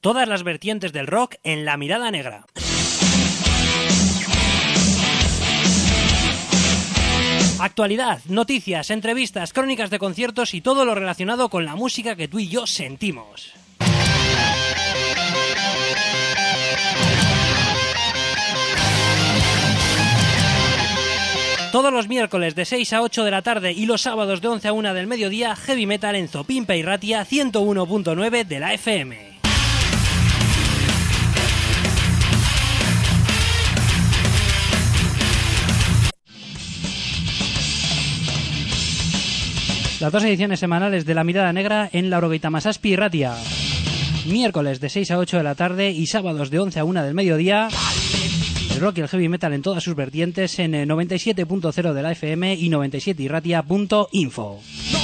Todas las vertientes del rock en La Mirada Negra. Actualidad, noticias, entrevistas, crónicas de conciertos y todo lo relacionado con la música que tú y yo sentimos. Todos los miércoles de 6 a 8 de la tarde y los sábados de 11 a 1 del mediodía, Heavy Metal en Zopimpe y Ratia 101.9 de la FM. Las dos ediciones semanales de La Mirada Negra en la Orogeita Masaspi y Ratia. Miércoles de 6 a 8 de la tarde y sábados de 11 a 1 del mediodía. El rock y el heavy metal en todas sus vertientes en 97.0 de la FM y 97irratia.info.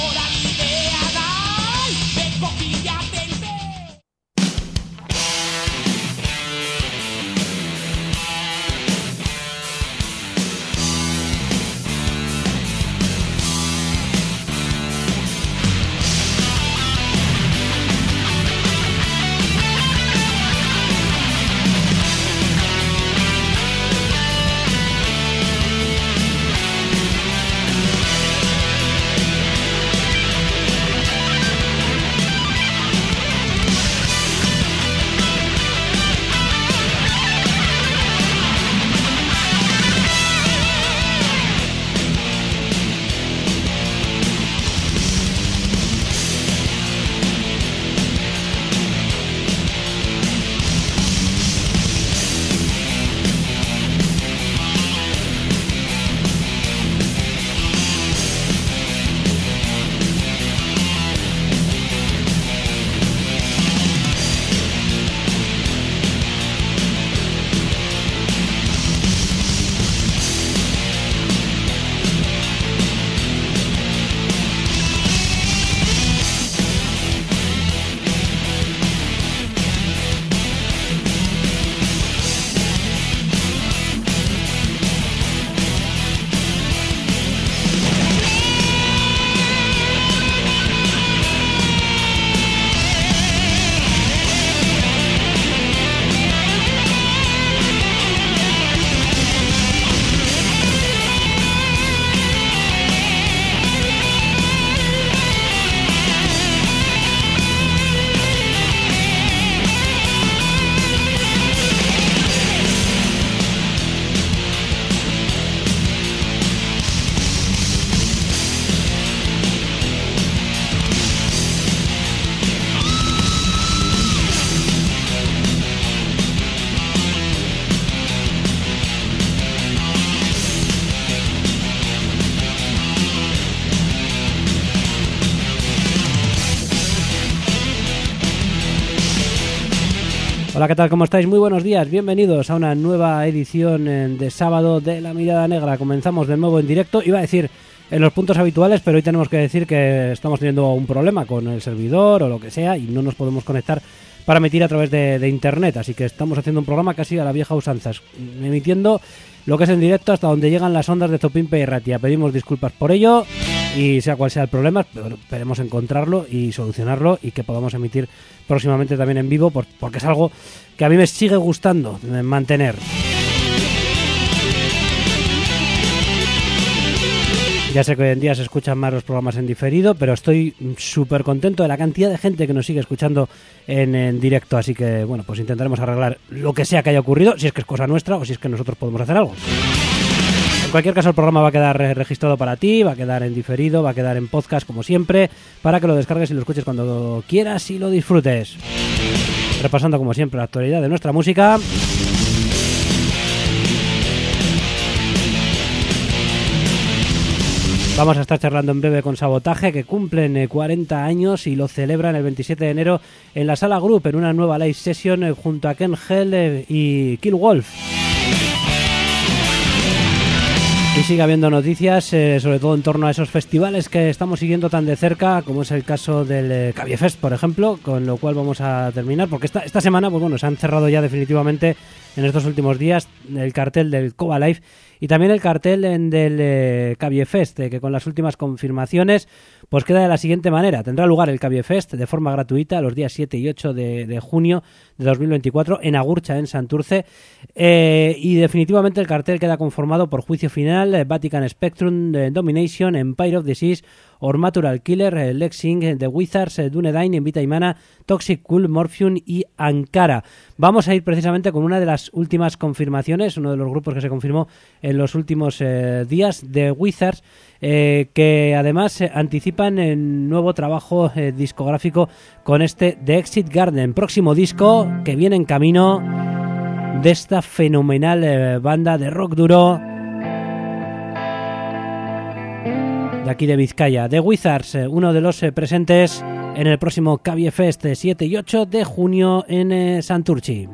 Hola, ¿qué tal? ¿Cómo estáis? Muy buenos días, bienvenidos a una nueva edición de sábado de La Mirada Negra. Comenzamos de nuevo en directo, iba a decir en los puntos habituales, pero hoy tenemos que decir que estamos teniendo un problema con el servidor o lo que sea y no nos podemos conectar para emitir a través de internet, así que estamos haciendo un programa casi a la vieja usanza, emitiendo lo que es en directo hasta donde llegan las ondas de Zopimpe y Ratia. Pedimos disculpas por ello y sea cual sea el problema, pero esperemos encontrarlo y solucionarlo y que podamos emitir próximamente también en vivo, porque es algo que a mí me sigue gustando mantener. Ya sé que hoy en día se escuchan más los programas en diferido, pero estoy súper contento de la cantidad de gente que nos sigue escuchando en directo, así que bueno, pues intentaremos arreglar lo que sea que haya ocurrido, si es que es cosa nuestra o si es que nosotros podemos hacer algo. En cualquier caso, el programa va a quedar registrado para ti, va a quedar en diferido, va a quedar en podcast como siempre, para que lo descargues y lo escuches cuando quieras y lo disfrutes. Repasando como siempre la actualidad de nuestra música. Vamos a estar charlando en breve con Sabotaje, que cumplen 40 años y lo celebran el 27 de enero en la Sala Group, en una nueva live session junto a Ken Hell y Kill Wolf. Y sigue habiendo noticias, sobre todo en torno a esos festivales que estamos siguiendo tan de cerca, como es el caso del Cabiefest, por ejemplo, con lo cual vamos a terminar, porque esta semana, pues bueno, se han cerrado ya definitivamente en estos últimos días el cartel del Cova Live y también el cartel del Cabiefest, que con las últimas confirmaciones pues queda de la siguiente manera. Tendrá lugar el Cabiefest de forma gratuita los días 7 y 8 de junio de 2024 en Agurcha, en Santurce, y definitivamente el cartel queda conformado por Juicio Final, Vatican Spectrum, Domination, Empire of the Seas, Ormatural Killer, Lexing, The Wizards, Dunedain, Invita Imana, Toxic Cool, Morphium y Ankara. Vamos a ir precisamente con una de las últimas confirmaciones, uno de los grupos que se confirmó en los últimos días, The Wizards, que además anticipan el nuevo trabajo discográfico con este The Exit Garden, próximo disco que viene en camino de esta fenomenal banda de rock duro de aquí de Vizcaya. The Wizards, uno de los presentes en el próximo Cabiefest 7 y 8 de junio en Santurchi.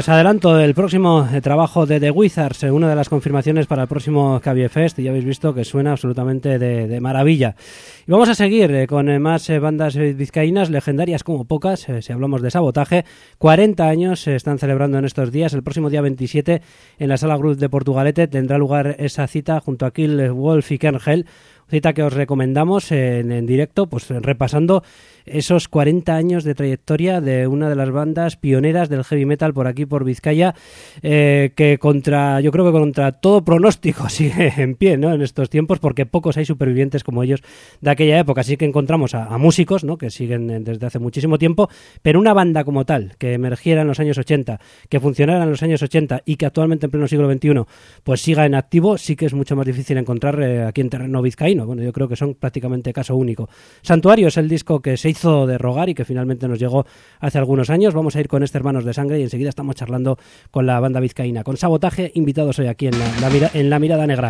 Os adelanto el próximo trabajo de The Wizards, una de las confirmaciones para el próximo Cavie Fest, y ya habéis visto que suena absolutamente de maravilla. Y vamos a seguir con más bandas vizcaínas, legendarias como pocas, si hablamos de Sabotaje. 40 años se están celebrando en estos días. El próximo día 27 en la Sala Cruz de Portugalete tendrá lugar esa cita junto a Kill Wolf y Kernhell, cita que os recomendamos en directo, pues repasando esos 40 años de trayectoria de una de las bandas pioneras del heavy metal por aquí, por Vizcaya, que yo creo que contra todo pronóstico sigue en pie, ¿no?, en estos tiempos, porque pocos hay supervivientes como ellos de aquella época. Así que encontramos a músicos, ¿no?, que siguen desde hace muchísimo tiempo, pero una banda como tal, que emergiera en los años 80, que funcionara en los años 80 y que actualmente en pleno siglo XXI pues siga en activo, sí que es mucho más difícil encontrar aquí en terreno vizcaíno. Bueno, yo creo que son prácticamente caso único. Santuario es el disco que se hizo de rogar y que finalmente nos llegó hace algunos años. Vamos a ir con este Hermanos de Sangre y enseguida estamos charlando con la banda vizcaína, con Sabotaje, invitados hoy aquí en la Mirada Negra.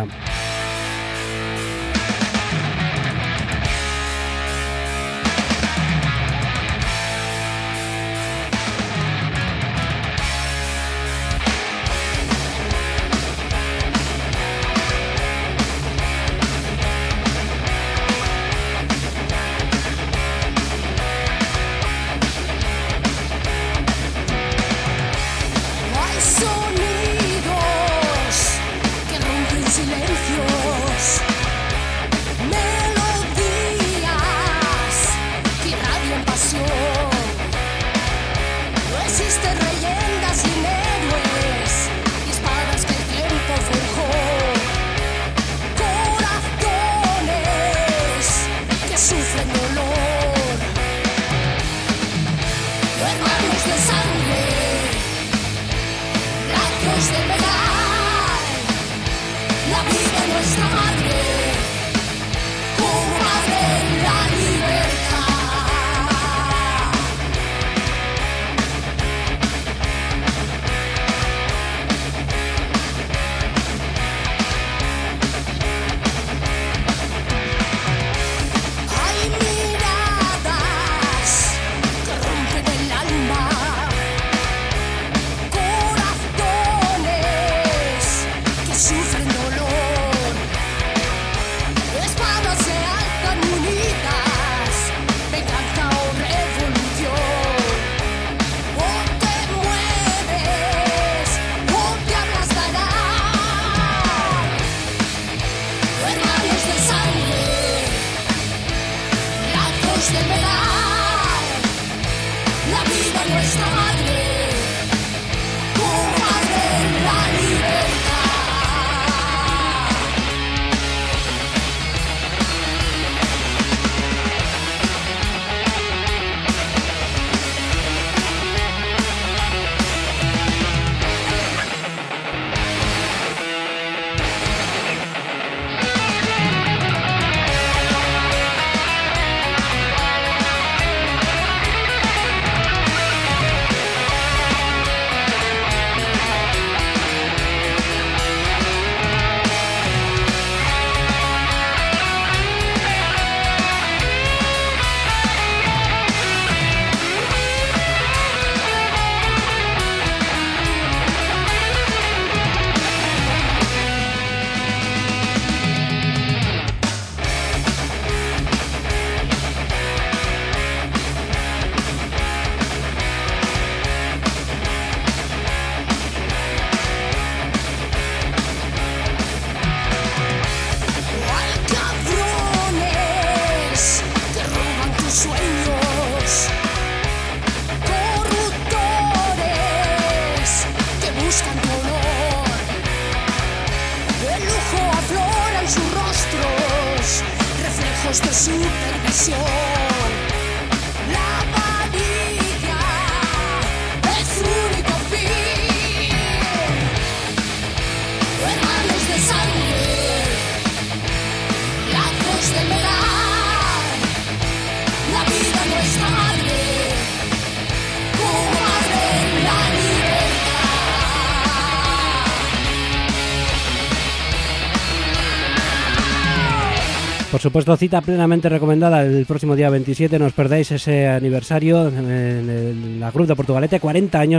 Por supuesto, cita plenamente recomendada el próximo día 27. No os perdáis ese aniversario en la Cruz de Portugalete, 40 años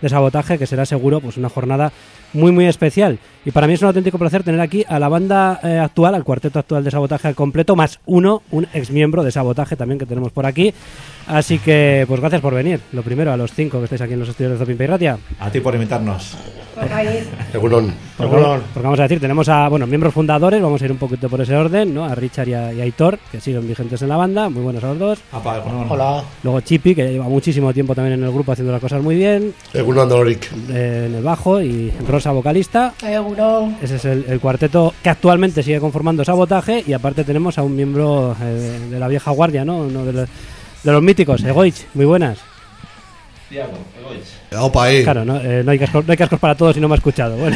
de Sabotaje, que será seguro pues una jornada muy muy especial. Y para mí es un auténtico placer tener aquí a la banda actual, al cuarteto actual de Sabotaje al completo, más un exmiembro de Sabotaje también que tenemos por aquí. Así que pues gracias por venir, lo primero a los 5 que estáis aquí en los estudios de Zopin Peiratia. A ti por invitarnos. Egunon. Porque vamos a decir, tenemos a miembros fundadores, vamos a ir un poquito por ese orden, ¿no? A Richard y a Aitor, que siguen vigentes en la banda, muy buenos a los dos. Hola. Luego Chipi, que lleva muchísimo tiempo también en el grupo haciendo las cosas muy bien. Egunon Dolorik. En el bajo, y Rosa, vocalista. Egunon. Ese es el cuarteto que actualmente sigue conformando Sabotaje, y aparte tenemos a un miembro de la vieja guardia, ¿no? Uno de los míticos, Egoich, muy buenas. Tiago, Egoich. Opa, ahí. Claro, no hay cascos para todos y no me ha escuchado. Bueno,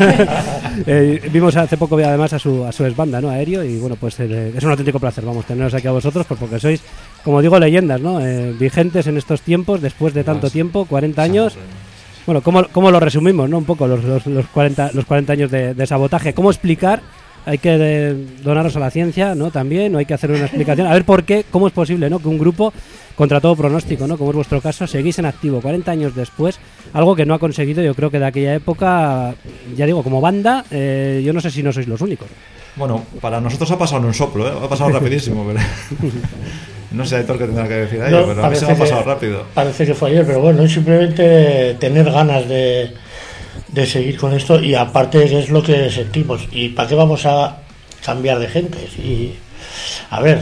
vimos hace poco además a su ex-banda, ¿no? Aéreo, y bueno, pues es un auténtico placer, vamos, teneros aquí a vosotros, pues porque sois, como digo, leyendas, ¿no? Vigentes en estos tiempos, después de tanto tiempo, 40 años. Bueno, ¿cómo lo resumimos, no? Un poco los 40 años de Sabotaje. ¿Cómo explicar? Hay que donaros a la ciencia, ¿no? También, o hay que hacer una explicación. A ver por qué, cómo es posible, ¿no? Que un grupo, contra todo pronóstico, ¿no? Como es vuestro caso, seguís en activo 40 años después, algo que no ha conseguido, yo creo que de aquella época, ya digo, como banda, yo no sé si no sois los únicos. Bueno, para nosotros ha pasado en un soplo, ¿eh? Ha pasado rapidísimo, pero... No sé, Aitor, qué tendrá que decir a ello, pero a mí se me ha pasado rápido. Parece que fue ayer, pero bueno, es simplemente tener ganas de seguir con esto, y aparte que es lo que sentimos. ¿Y para qué vamos a cambiar de gente? Y a ver,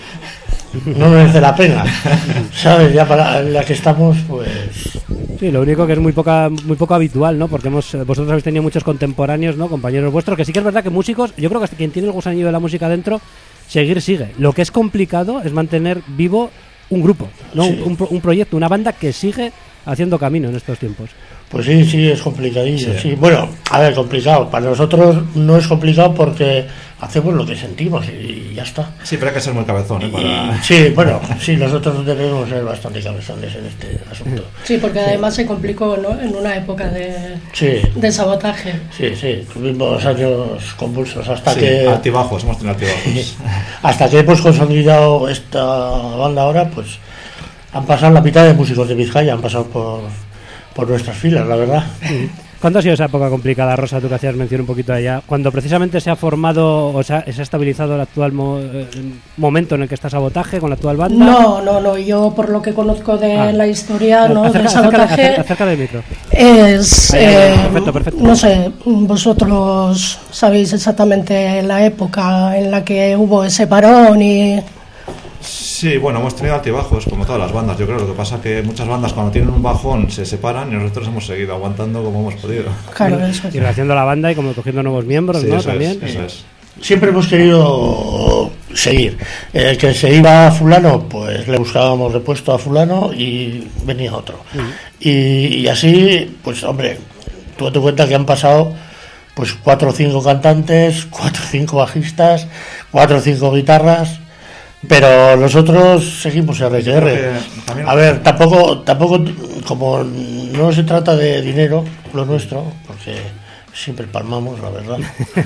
no merece la pena, ¿sabes? Ya para la que estamos, pues... Sí, lo único que es muy poco habitual, ¿no? Porque vosotros habéis tenido muchos contemporáneos, ¿no? Compañeros vuestros, que sí que es verdad que músicos, yo creo que hasta quien tiene el gusanillo de la música dentro, sigue. Lo que es complicado es mantener vivo un grupo, ¿no? Sí. Un proyecto, una banda que sigue haciendo camino en estos tiempos. Pues sí, es complicadillo, sí. Bueno, a ver, complicado. Para nosotros no es complicado porque hacemos lo que sentimos y ya está. Sí, pero hay que ser muy cabezón, ¿eh? Sí, bueno, sí, nosotros debemos ser bastante cabezones en este asunto. Sí, porque además se complicó, ¿no? En una época de Sabotaje. Sí, tuvimos años convulsos hasta que... hemos tenido altibajos. Hasta que hemos consolidado esta banda ahora, pues han pasado la mitad de músicos de Vizcaya, han pasado por nuestras filas, la verdad. ¿Cuándo ha sido esa época complicada, Rosa, tú que hacías mención un poquito allá? Cuando precisamente se ha formado o se ha estabilizado el actual momento en el que está Sabotaje con la actual banda. No, yo por lo que conozco de la historia, ¿no? Del Sabotaje, acerca del micro. Es perfecto. No sé, vosotros sabéis exactamente la época en la que hubo ese parón y... Sí, bueno, hemos tenido altibajos como todas las bandas, yo creo. Lo que pasa es que muchas bandas cuando tienen un bajón se separan y nosotros hemos seguido aguantando como hemos podido. Claro, eso. Y rehaciendo la banda y como cogiendo nuevos miembros, sí, ¿no? Eso También. Es. Siempre hemos querido seguir. El que se iba a fulano, pues le buscábamos repuesto a fulano y venía otro. Y así, pues hombre, tú te cuenta que han pasado pues 4 o 5 cantantes, 4 o 5 bajistas, 4 o 5 guitarras... Pero nosotros seguimos RQR. A ver, tampoco, como no se trata de dinero, lo nuestro, porque siempre palmamos, la verdad.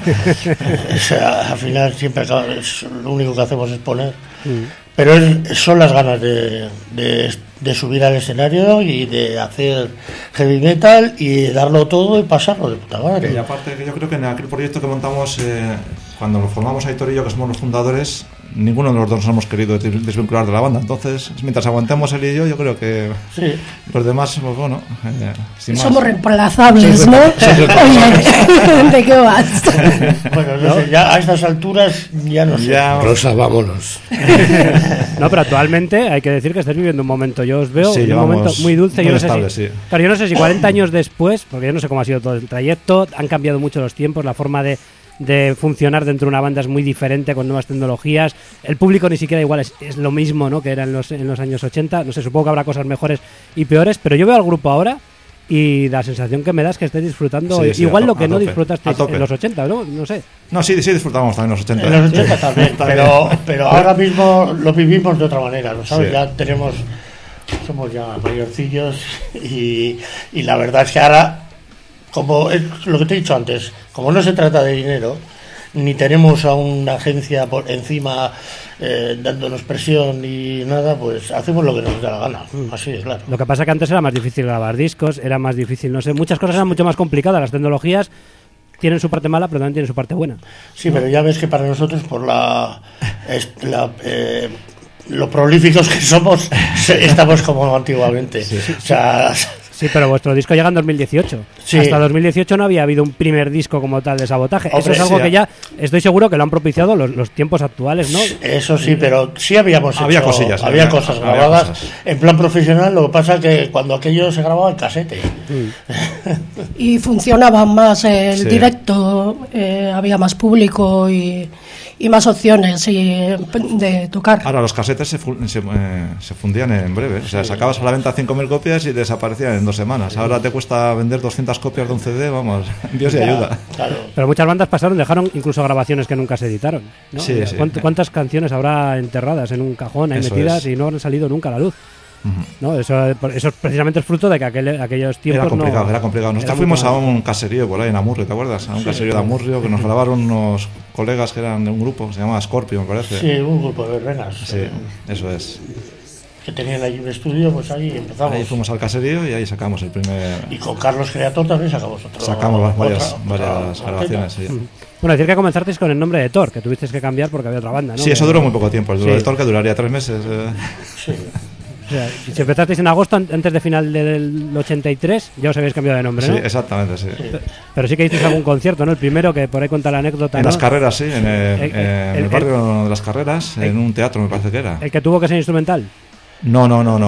O sea, al final siempre lo único que hacemos es poner. Pero son las ganas de subir al escenario y de hacer heavy metal y darlo todo y pasarlo de puta madre. Y aparte, que yo creo que en aquel proyecto que montamos, cuando lo formamos Aitor y yo, que somos los fundadores, ninguno de los dos nos hemos querido desvincular de la banda. Entonces, mientras aguantemos él y yo creo que los demás, pues bueno, sin más. Somos reemplazables, ¿no? Oye, ¿de qué vas? Bueno, no sé, ya a estas alturas ya no sé. Rosa, vámonos. No, pero actualmente hay que decir que estáis viviendo un momento. Yo os veo en un momento muy dulce. Yo no sé pero yo no sé si 40 años después, porque yo no sé cómo ha sido todo el trayecto, han cambiado mucho los tiempos, la forma de funcionar dentro de una banda es muy diferente, con nuevas tecnologías. El público ni siquiera igual es lo mismo, ¿no? Que era en los años 80. No sé, supongo que habrá cosas mejores y peores, pero yo veo al grupo ahora y la sensación que me da es que estáis disfrutando igual lo que no disfrutasteis en los 80, ¿no? No sé. No, sí disfrutamos también en los 80. En los 80 también, pero ahora mismo lo vivimos de otra manera, ¿no sabes? Ya somos ya mayorcillos y la verdad es que ahora, como es lo que te he dicho antes, como no se trata de dinero ni tenemos a una agencia por encima dándonos presión ni nada, pues hacemos lo que nos da la gana, así es, claro. Lo que pasa es que antes era más difícil grabar discos, era más difícil, no sé, muchas cosas eran mucho más complicadas. Las tecnologías tienen su parte mala, pero también tienen su parte buena. Sí, ¿no? Pero ya ves que para nosotros, por lo prolíficos que somos, estamos como antiguamente. Sí. O sea, sí, pero vuestro disco llega en 2018. Sí. Hasta 2018 no había habido un primer disco como tal de Sabotaje. Hombre, eso es algo sí, que ya estoy seguro que lo han propiciado los tiempos actuales, ¿no? Eso sí, pero sí había cosas grabadas cosas. En plan profesional. Lo que pasa que cuando aquello se grababa en casete y funcionaba más el directo, había más público y más opciones de tocar. Ahora los casetes se fundían en breve, o sea, sacabas a la venta 5.000 copias y desaparecían en 2 semanas. Ahora te cuesta vender 200 copias de un CD, vamos, Dios y ayuda. Claro. Pero muchas bandas dejaron incluso grabaciones que nunca se editaron, ¿no? Sí. ¿Cuántas canciones habrá enterradas en un cajón ahí metidas y no han salido nunca a la luz? ¿No? Eso precisamente es fruto de que aquellos tiempos era complicado. Nosotros fuimos a un caserío por ahí en Amurrio, ¿te acuerdas? A un caserío de Amurrio que nos grabaron unos colegas que eran de un grupo, se llamaba Scorpio, me parece. Sí, un grupo de verbenas. Sí, eso es. Que tenían allí un estudio, pues ahí empezamos. Ahí fuimos al caserío y ahí sacamos el primer... Y con Carlos Creator también sacamos varias grabaciones, sí. Bueno, decir que comenzasteis con el nombre de Thor, que tuvisteis que cambiar porque había otra banda, ¿no? Sí, eso duró muy poco tiempo. El de Thor que duraría 3 meses. Sí. O sea, si empezasteis en agosto, antes de final del 83, ya os habéis cambiado de nombre, ¿no? Sí, exactamente, sí. Pero sí que hicisteis algún concierto, ¿no? El primero, que por ahí cuenta la anécdota, En ¿no? Las Carreras, sí, en el barrio de Las Carreras, en un teatro me parece que era. ¿El que tuvo que ser instrumental? No.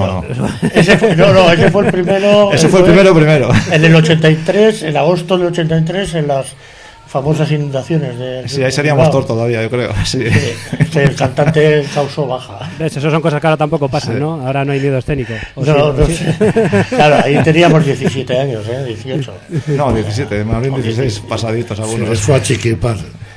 Ese fue el primero. Ese fue el primero. En el 83, en agosto del 83, en las famosas inundaciones de... Sí, ahí seríamos Thor todavía, yo creo. Sí. El cantante causó baja. ¿Ves? Eso son cosas que ahora tampoco pasan, ¿no? Ahora no hay miedo escénico. No. Claro, ahí teníamos 17 años, 18. No, 17, más bien 16 pasaditos algunos. Les fue a chiquipar.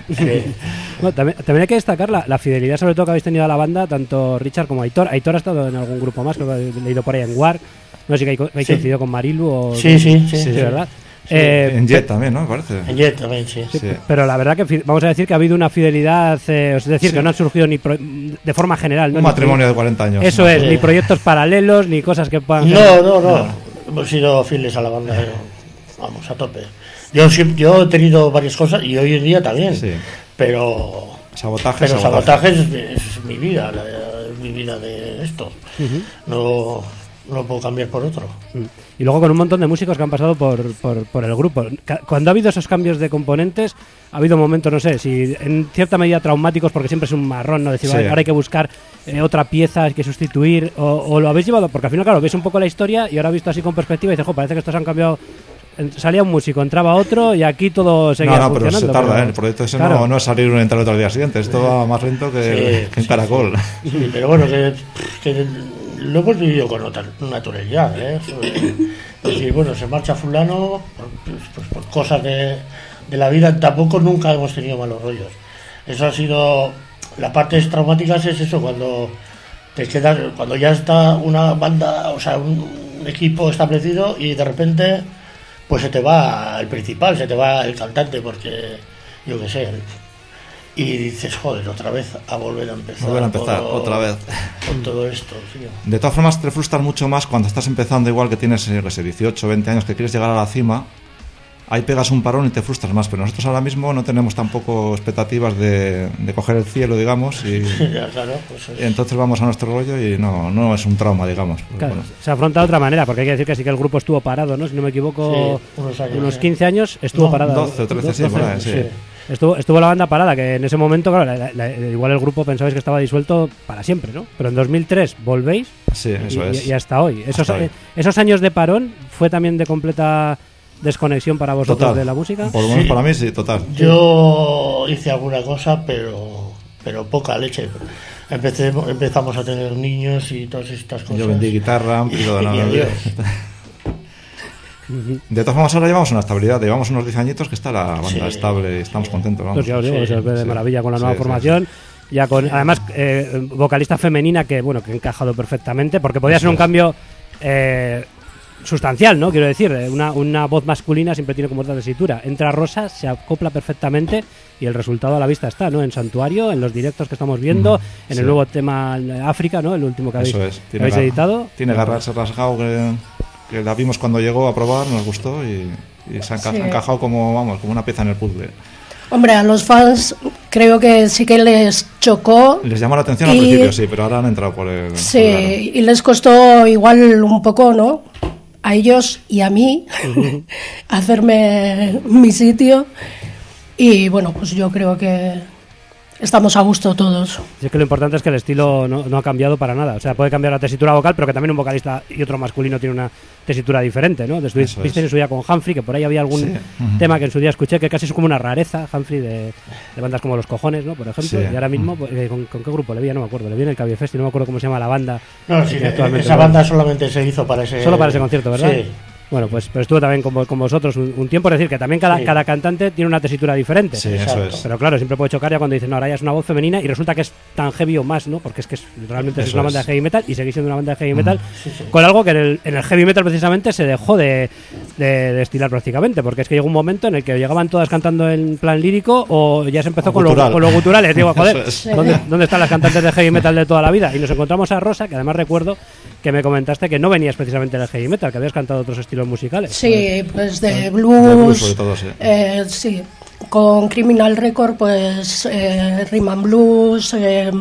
Bueno, también hay que destacar la fidelidad, sobre todo, que habéis tenido a la banda, tanto Richard como Aitor. Aitor ha estado en algún grupo más, que he leído por ahí en War. No sé si habéis coincidido con Marilu o... Sí, ¿verdad? Sí, en Jet también, ¿no? Me parece. En Jet también, sí. Pero la verdad que vamos a decir que ha habido una fidelidad, es decir, que no han surgido ni de forma general, ¿no? Un matrimonio de 40 años. Eso ¿no? es, ni proyectos paralelos, ni cosas que puedan... No. Hemos sido fieles a la banda, vamos, a tope. Yo he tenido varias cosas y hoy en día también, pero Sabotaje es mi vida, mi vida de esto. No lo puedo cambiar por otro. Y luego con un montón de músicos que han pasado por el grupo. Cuando ha habido esos cambios de componentes, ha habido momentos, no sé, si en cierta medida traumáticos, porque siempre es un marrón, ¿no? Decir, vale, ahora hay que buscar otra pieza, hay que sustituir, o lo habéis llevado, porque al final, claro, veis un poco la historia y ahora visto así con perspectiva y dices, parece que estos han cambiado. Salía un músico, entraba otro y aquí todo seguía funcionando. Pero se tarda, el proyecto ese claro. no es salir uno y entrar otro al día siguiente, esto va más lento que un caracol. Sí, pero bueno, que lo hemos vivido con naturalidad, Es decir, bueno, se marcha fulano pues por cosas de la vida, tampoco nunca hemos tenido malos rollos. Eso ha sido, la parte traumática es eso, cuando te quedas, cuando ya está una banda, o sea, un equipo establecido y de repente pues se te va el principal, se te va el cantante, porque yo qué sé, y dices, joder, otra vez a volver a empezar. Otra vez. Con todo esto, tío. De todas formas, te frustras mucho más cuando estás empezando, igual que tienes, 18, 20 años, que quieres llegar a la cima. Ahí pegas un parón y te frustras más, pero nosotros ahora mismo no tenemos tampoco expectativas de coger el cielo, digamos, y claro, pues entonces vamos a nuestro rollo y no es un trauma, digamos. Claro, bueno. Se afronta de otra manera, porque hay que decir que sí que el grupo estuvo parado, ¿no? Si no me equivoco, unos 15 años estuvo parado. 12 o 13, 12, sí, por ahí, sí. Estuvo la banda parada, que en ese momento, claro, igual el grupo pensabais que estaba disuelto para siempre, ¿no? Pero en 2003 volvéis y hasta hoy. Esos años de parón fue también de completa desconexión para vosotros total. De la música. Por lo menos para mí sí, total. Yo hice alguna cosa, pero poca leche. Empezamos a tener niños y todas estas cosas. Yo vendí guitarra y todo nada. De todas formas, ahora llevamos una estabilidad, llevamos unos 10 añitos que está la banda estable y estamos contentos. Vamos. Pues ya os digo, se ve de maravilla con la nueva formación. Ya con, además, vocalista femenina que ha encajado perfectamente, porque podía ser un cambio sustancial, ¿no? Quiero decir, una voz masculina siempre tiene como otra tesitura. Entra Rosa, se acopla perfectamente y el resultado a la vista está, ¿no? En Santuario, en los directos que estamos viendo, en el nuevo tema África, ¿no? El último que habéis editado. Tiene garras rasgado que la vimos cuando llegó a probar, nos gustó y se ha encajado como una pieza en el puzzle. Hombre, a los fans creo que sí que les chocó. Les llamó la atención al principio, sí, pero ahora han entrado por el... Sí, y les costó igual un poco, ¿no? A ellos y a mí hacerme mi sitio. Y bueno, pues yo creo que estamos a gusto todos. Y es que lo importante es que el estilo no ha cambiado para nada. O sea, puede cambiar la tesitura vocal, pero que también un vocalista y otro masculino tiene una tesitura diferente, ¿no? Viste en su día con Humphrey, que por ahí había algún tema que en su día escuché que casi es como una rareza, Humphrey, de bandas como Los Cojones, ¿no? Por ejemplo. Y ahora mismo, ¿con qué grupo le vi? No me acuerdo. Le vi en el Cabbie Fest y no me acuerdo cómo se llama la banda. No, sí, esa banda solamente se hizo para ese... Solo para ese concierto, ¿verdad? Sí. Bueno, pues pero estuvo también con vosotros un tiempo, es decir, que también cada cantante tiene una tesitura diferente. Sí, eso es. Pero claro, siempre puede chocar ya cuando dicen, no, ahora ya es una voz femenina y resulta que es tan heavy o más, ¿no? Porque es que realmente es una banda de heavy metal y seguís siendo una banda de heavy metal con algo que en el heavy metal precisamente se dejó de estilar prácticamente, porque es que llegó un momento en el que llegaban todas cantando en plan lírico o ya se empezó con los guturales. Digo, joder, ¿dónde están las cantantes de heavy metal de toda la vida? Y nos encontramos a Rosa, que además recuerdo que me comentaste que no venías precisamente del heavy metal, que habías cantado otros estilos musicales. Sí, pues de blues, sobre todo, sí. Sí, con Criminal Record, pues rhythm and blues,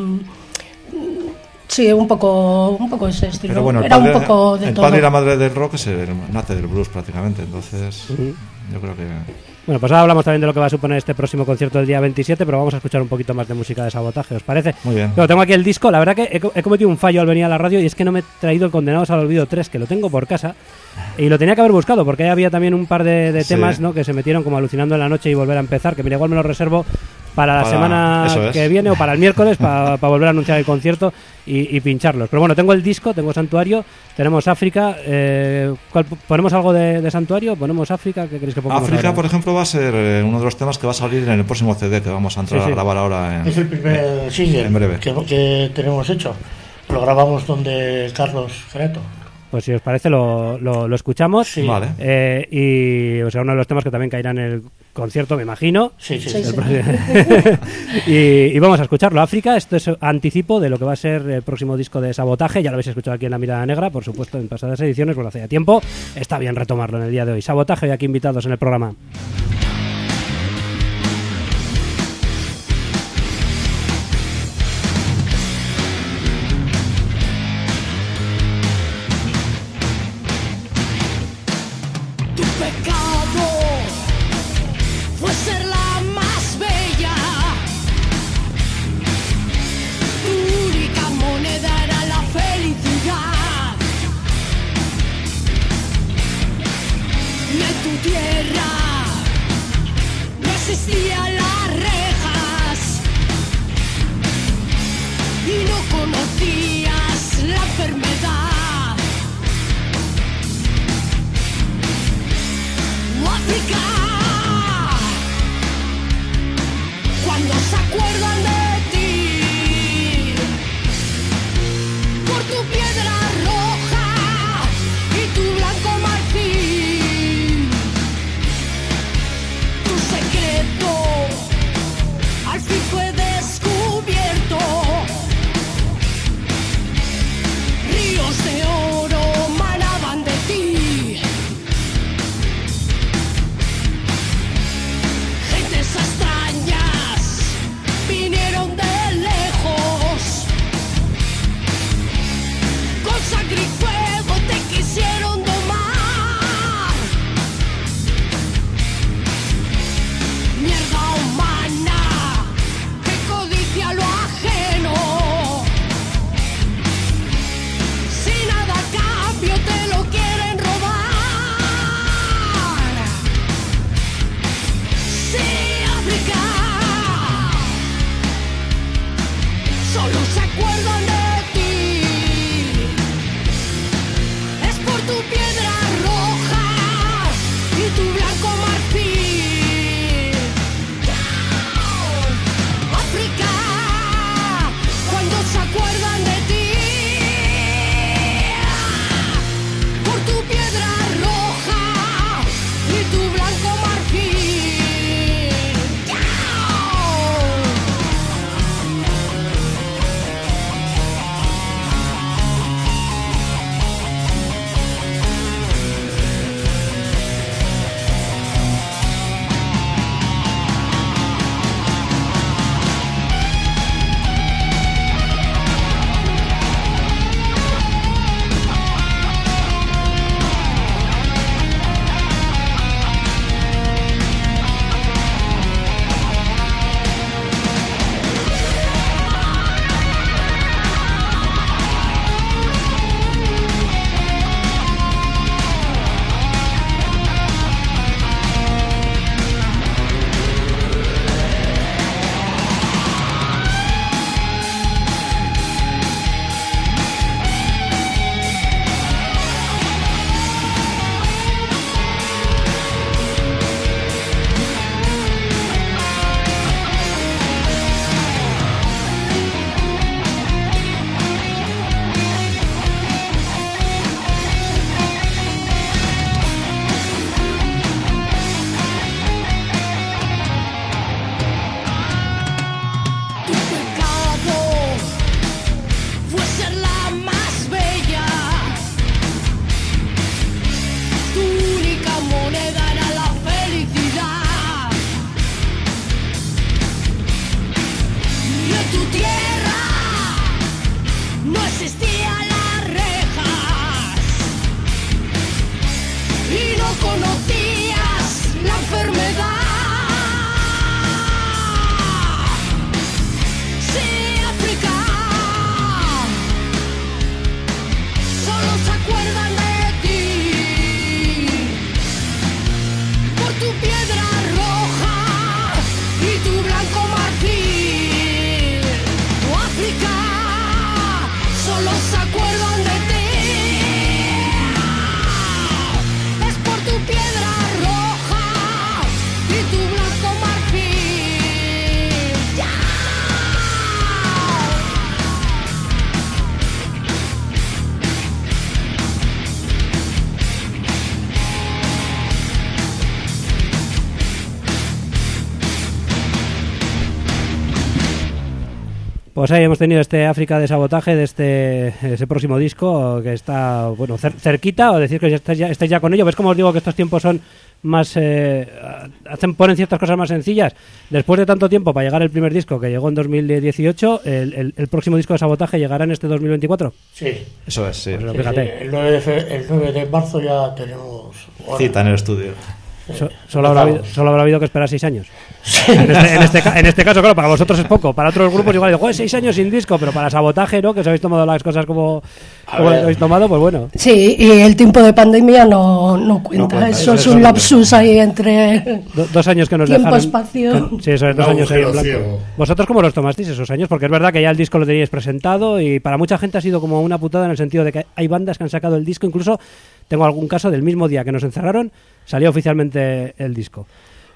sí, un poco ese estilo. Pero bueno, era un poco de el todo. padre y la madre del rock nace del blues prácticamente, entonces yo creo que... Bueno, pues ahora hablamos también de lo que va a suponer este próximo concierto del día 27, pero vamos a escuchar un poquito más de música de Sabotaje, ¿os parece? Muy bien. Pero tengo aquí el disco, la verdad que he cometido un fallo al venir a la radio y es que no me he traído el Condenados al Olvido 3, que lo tengo por casa, y lo tenía que haber buscado, porque ahí había también un par de temas, ¿no?, que se metieron como Alucinando en la Noche y Volver a Empezar, que mira, igual me lo reservo para la semana que viene o para el miércoles, para volver a anunciar el concierto y pincharlos. Pero bueno, tengo el disco, tengo Santuario, tenemos África. ¿Ponemos algo de Santuario? ¿Ponemos África? ¿Qué queréis que pongamos África, ahora? por ejemplo, va a ser uno de los temas que va a salir en el próximo CD que vamos a entrar a grabar ahora. Es el primer single en breve. que tenemos hecho. Lo grabamos donde Carlos Freto. Pues si os parece lo escuchamos. Sí. Vale. Y o sea, uno de los temas que también caerá en el concierto, me imagino. Sí. Y vamos a escucharlo. África, esto es anticipo de lo que va a ser el próximo disco de Sabotaje. Ya lo habéis escuchado aquí en La Mirada Negra, por supuesto, en pasadas ediciones. Bueno, hace ya tiempo. Está bien retomarlo en el día de hoy. Sabotaje, y aquí invitados en el programa. Extrañas vinieron Pues ahí hemos tenido este África de Sabotaje de ese próximo disco que está, bueno, cerquita, o decir que ya estáis ya con ello. ¿Ves cómo os digo que estos tiempos son más... ponen ciertas cosas más sencillas? Después de tanto tiempo para llegar el primer disco, que llegó en 2018, el próximo disco de Sabotaje llegará en este 2024. Sí. Eso es, sí. Pues Sí, fíjate. el 9 de marzo ya tenemos... Cita en el estudio. Solo habrá habido que esperar 6 años. En este caso, claro, para vosotros es poco. Para otros grupos igual, joder, 6 años sin disco, pero para Sabotaje, ¿no? Que os habéis tomado las cosas como habéis tomado, pues bueno. Sí, y el tiempo de pandemia no cuenta. Eso es un lapsus ahí entre 2 años que nos tiempo, dejaron. espacio. Sí, eso es 2 años ahí en blanco. Ciego. ¿Vosotros cómo los tomasteis esos años? Porque es verdad que ya el disco lo teníais presentado y para mucha gente ha sido como una putada en el sentido de que hay bandas que han sacado el disco, incluso tengo algún caso del mismo día que nos encerraron, salió oficialmente el disco.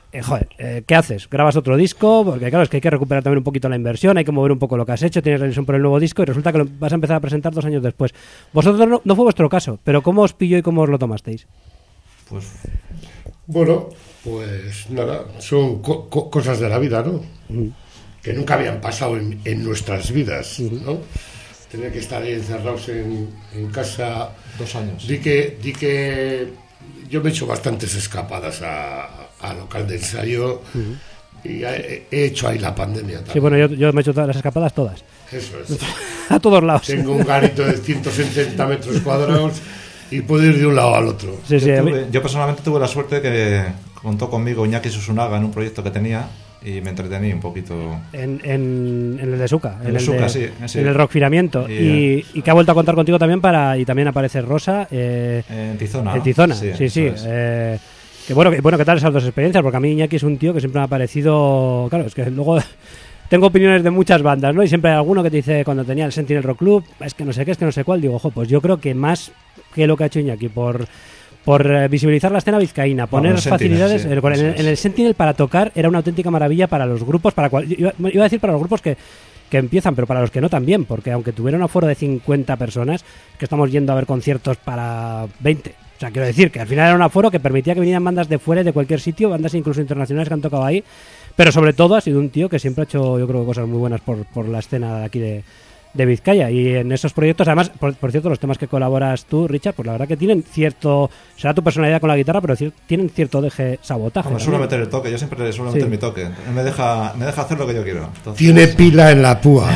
¿Qué haces? ¿Grabas otro disco? Porque claro, es que hay que recuperar también un poquito la inversión, hay que mover un poco lo que has hecho, tienes la ilusión por el nuevo disco y resulta que lo vas a empezar a presentar 2 años después. Vosotros no fue vuestro caso, pero ¿cómo os pilló y cómo os lo tomasteis? Pues Bueno, pues nada, son cosas de la vida, ¿no? Que nunca habían pasado en nuestras vidas, ¿no? Tener que estar ahí encerrados en casa. 2 años. Di que yo me he hecho bastantes escapadas a local de ensayo y he hecho ahí la pandemia también. Sí, bueno, yo me he hecho todas las escapadas, todas. Eso es. A todos lados. Tengo un garito de 170 metros cuadrados y puedo ir de un lado al otro. Sí, sí, Yo personalmente tuve la suerte que contó conmigo Iñaki Susunaga en un proyecto que tenía y me entretení un poquito. en el de Suca, En el Suca, sí. en el Rockfiramiento. Y que ha vuelto a contar contigo también y también aparece Rosa En Tizona. en ¿no? Tizona. Sí. eso es. Que bueno, ¿qué tal esas 2 experiencias? Porque a mí Iñaki es un tío que siempre me ha parecido... Claro, es que luego tengo opiniones de muchas bandas, ¿no? Y siempre hay alguno que te dice, cuando tenía el Sentinel Rock Club, es que no sé qué, es que no sé cuál. Digo, ojo, pues yo creo que más que lo que ha hecho Iñaki por visibilizar la escena vizcaína, poner el Sentinel, facilidades sí, en el Sentinel para tocar, era una auténtica maravilla para los grupos, iba a decir para los grupos que empiezan, pero para los que no también, porque aunque tuviera un aforo de 50 personas, que estamos yendo a ver conciertos para 20. O sea, quiero decir que al final era un aforo que permitía que vinieran bandas de fuera y de cualquier sitio, bandas incluso internacionales que han tocado ahí, pero sobre todo ha sido un tío que siempre ha hecho, yo creo, cosas muy buenas por la escena de aquí de Vizcaya. Y en esos proyectos, además, por cierto, los temas que colaboras tú, Richard, pues la verdad que tienen cierto... Será tu personalidad con la guitarra, pero tienen cierto deje sabotaje. Me suelo meter el toque, yo siempre le suelo meter mi toque. Él me deja hacer lo que yo quiero. Entonces, Tiene pila en la púa.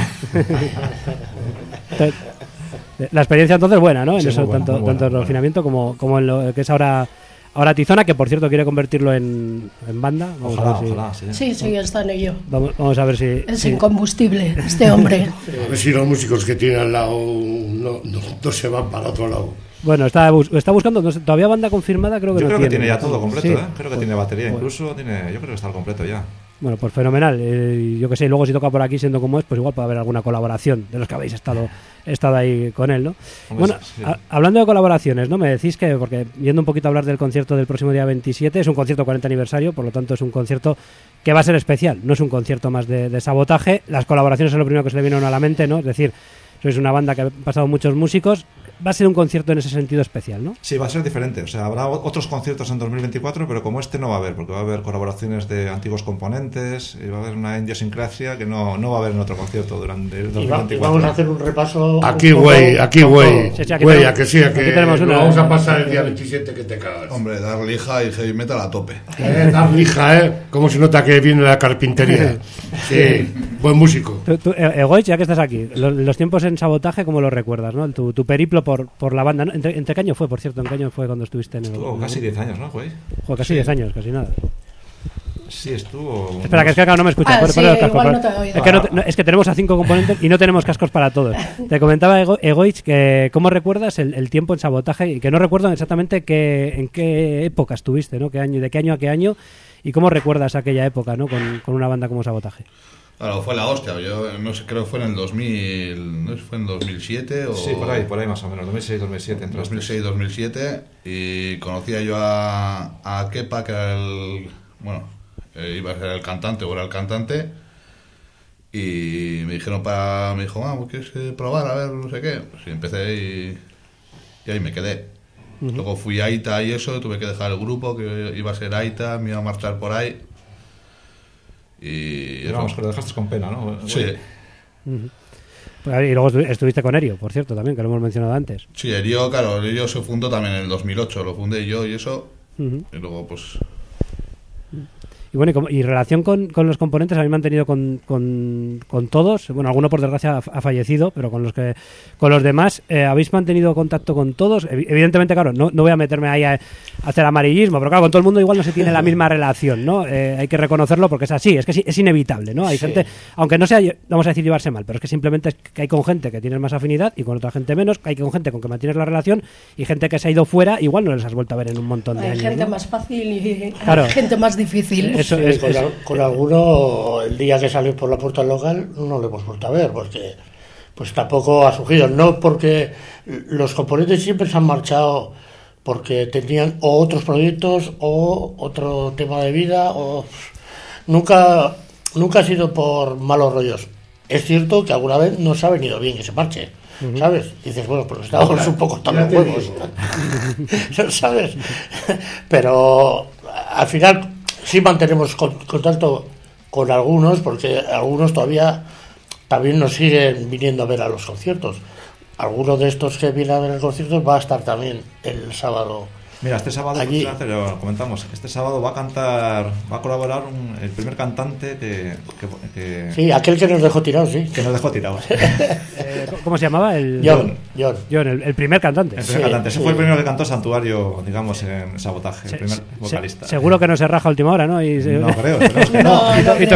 La experiencia entonces buena, ¿no? En Sí, eso, muy buena, tanto muy buena, en el refinamiento como en lo que es ahora Tizona, que por cierto quiere convertirlo en banda. Vamos a ver si, ojalá, sí. Sí, está en ello. Vamos a ver si... Es incombustible este hombre. A ver si los músicos que tiene al lado no se van para otro lado. Bueno, está buscando, no sé, todavía banda confirmada, creo que Yo no creo que tiene. tiene ya todo completo, Sí. Creo que tiene batería, incluso yo creo que está al completo ya. Bueno, pues fenomenal. Yo que sé, luego si toca por aquí siendo como es, pues igual puede haber alguna colaboración de los que habéis estado ahí con él, ¿no? Hombre, Bueno, sí. hablando de colaboraciones, ¿no? Me decís que, porque yendo un poquito a hablar del concierto del próximo día 27, es un concierto 40 aniversario, por lo tanto es un concierto que va a ser especial, no es un concierto más de sabotaje. Las colaboraciones es lo primero que se le viene a la mente, ¿no? Es decir, sois una banda que ha pasado muchos músicos. Va a ser un concierto en ese sentido especial, ¿no? Sí, va a ser diferente. O sea, habrá otros conciertos en 2024, pero como este no va a haber, porque va a haber colaboraciones de antiguos componentes y va a haber una idiosincrasia que no va a haber en otro concierto durante el 2024. Y vamos a hacer un repaso. Aquí, un güey, poco- aquí, con güey. todo. Sí, sí, aquí Güey, tenemos- a que sí, a aquí que tenemos lo una- vamos a pasar el día 27 que te cagas. Hombre, dar lija y heavy metal a tope. Dar lija, ¿Cómo se nota que viene la carpintería? Sí, buen músico. Tú, Egoich, ya que estás aquí, los tiempos en Sabotaje, ¿cómo los recuerdas, no? Tu periplo por la banda, ¿no? ¿Entre qué año fue, por cierto? ¿En qué año fue cuando estuviste en el...? Estuvo casi 10 años, ¿no, güey? Joder, casi 10 años, casi nada. Sí, estuvo... Espera, que es que acá no me escuchas. Ah, sí, los cascos. igual no te he oído. Es que, es que tenemos a 5 componentes y no tenemos cascos para todos. Te comentaba Egoich que cómo recuerdas el tiempo en Sabotaje y que no recuerdo exactamente en qué época estuviste, ¿no? De qué año a qué año y cómo recuerdas aquella época, ¿no? Con una banda como Sabotaje. Claro, fue la hostia. Yo no sé, creo que fue en el 2000, no sé si fue en 2007 o... Sí, por ahí más o menos, 2006-2007. 2006-2007 y conocía yo a Kepa, que era iba a ser el cantante o era el cantante, y me dijeron me dijo, ¿quieres probar? A ver, no sé qué. Pues empecé y ahí me quedé. Luego fui a Aita y eso, tuve que dejar el grupo, que iba a ser Aita, me iba a marchar por ahí. Y Vamos, que lo dejaste con pena, ¿no? sí. Pues, y luego estuviste con Erio, por cierto, también, que lo hemos mencionado antes. Sí, Erio, claro, Erio se fundó también en el 2008, lo fundé yo y eso, y luego pues... Y bueno, y relación con los componentes, habéis mantenido con todos, bueno, alguno por desgracia ha fallecido, pero con los demás, ¿habéis mantenido contacto con todos? Evidentemente, claro, no voy a meterme ahí a hacer amarillismo, pero claro, con todo el mundo igual no se tiene la misma relación, ¿no? Hay que reconocerlo porque es así, es que es inevitable, ¿no? Hay gente, aunque no sea, vamos a decir llevarse mal, pero es que simplemente es que hay con gente que tienes más afinidad y con otra gente menos, hay con gente con que mantienes la relación y gente que se ha ido fuera, igual no les has vuelto a ver en un montón de años. Hay gente, ¿no? más fácil y claro, hay gente más difícil. Eso sí, con alguno, el día que salió por la puerta del local, no lo hemos vuelto a ver, porque pues tampoco ha surgido. No porque los componentes siempre se han marchado porque tenían o otros proyectos o otro tema de vida, o nunca ha sido por malos rollos. Es cierto que alguna vez nos ha venido bien que se marche, ¿sabes? Dices, bueno, pues estábamos un poco hasta los huevos, ¿sabes? Pero al final sí mantenemos contacto con algunos, porque algunos todavía también nos siguen viniendo a ver a los conciertos. Algunos de estos que vienen a ver el concierto va a estar también el sábado. Mira, este sábado, allí, lo comentamos, este sábado va a colaborar el primer cantante que sí, aquel que nos dejó tirados, sí. Que nos dejó tirados. ¿Cómo se llamaba? John, el primer cantante. El primer cantante. Ese fue el primero que cantó Santuario, digamos, en Sabotaje, el primer vocalista. Seguro que no se raja a última hora, ¿no? No creo, esperemos que no.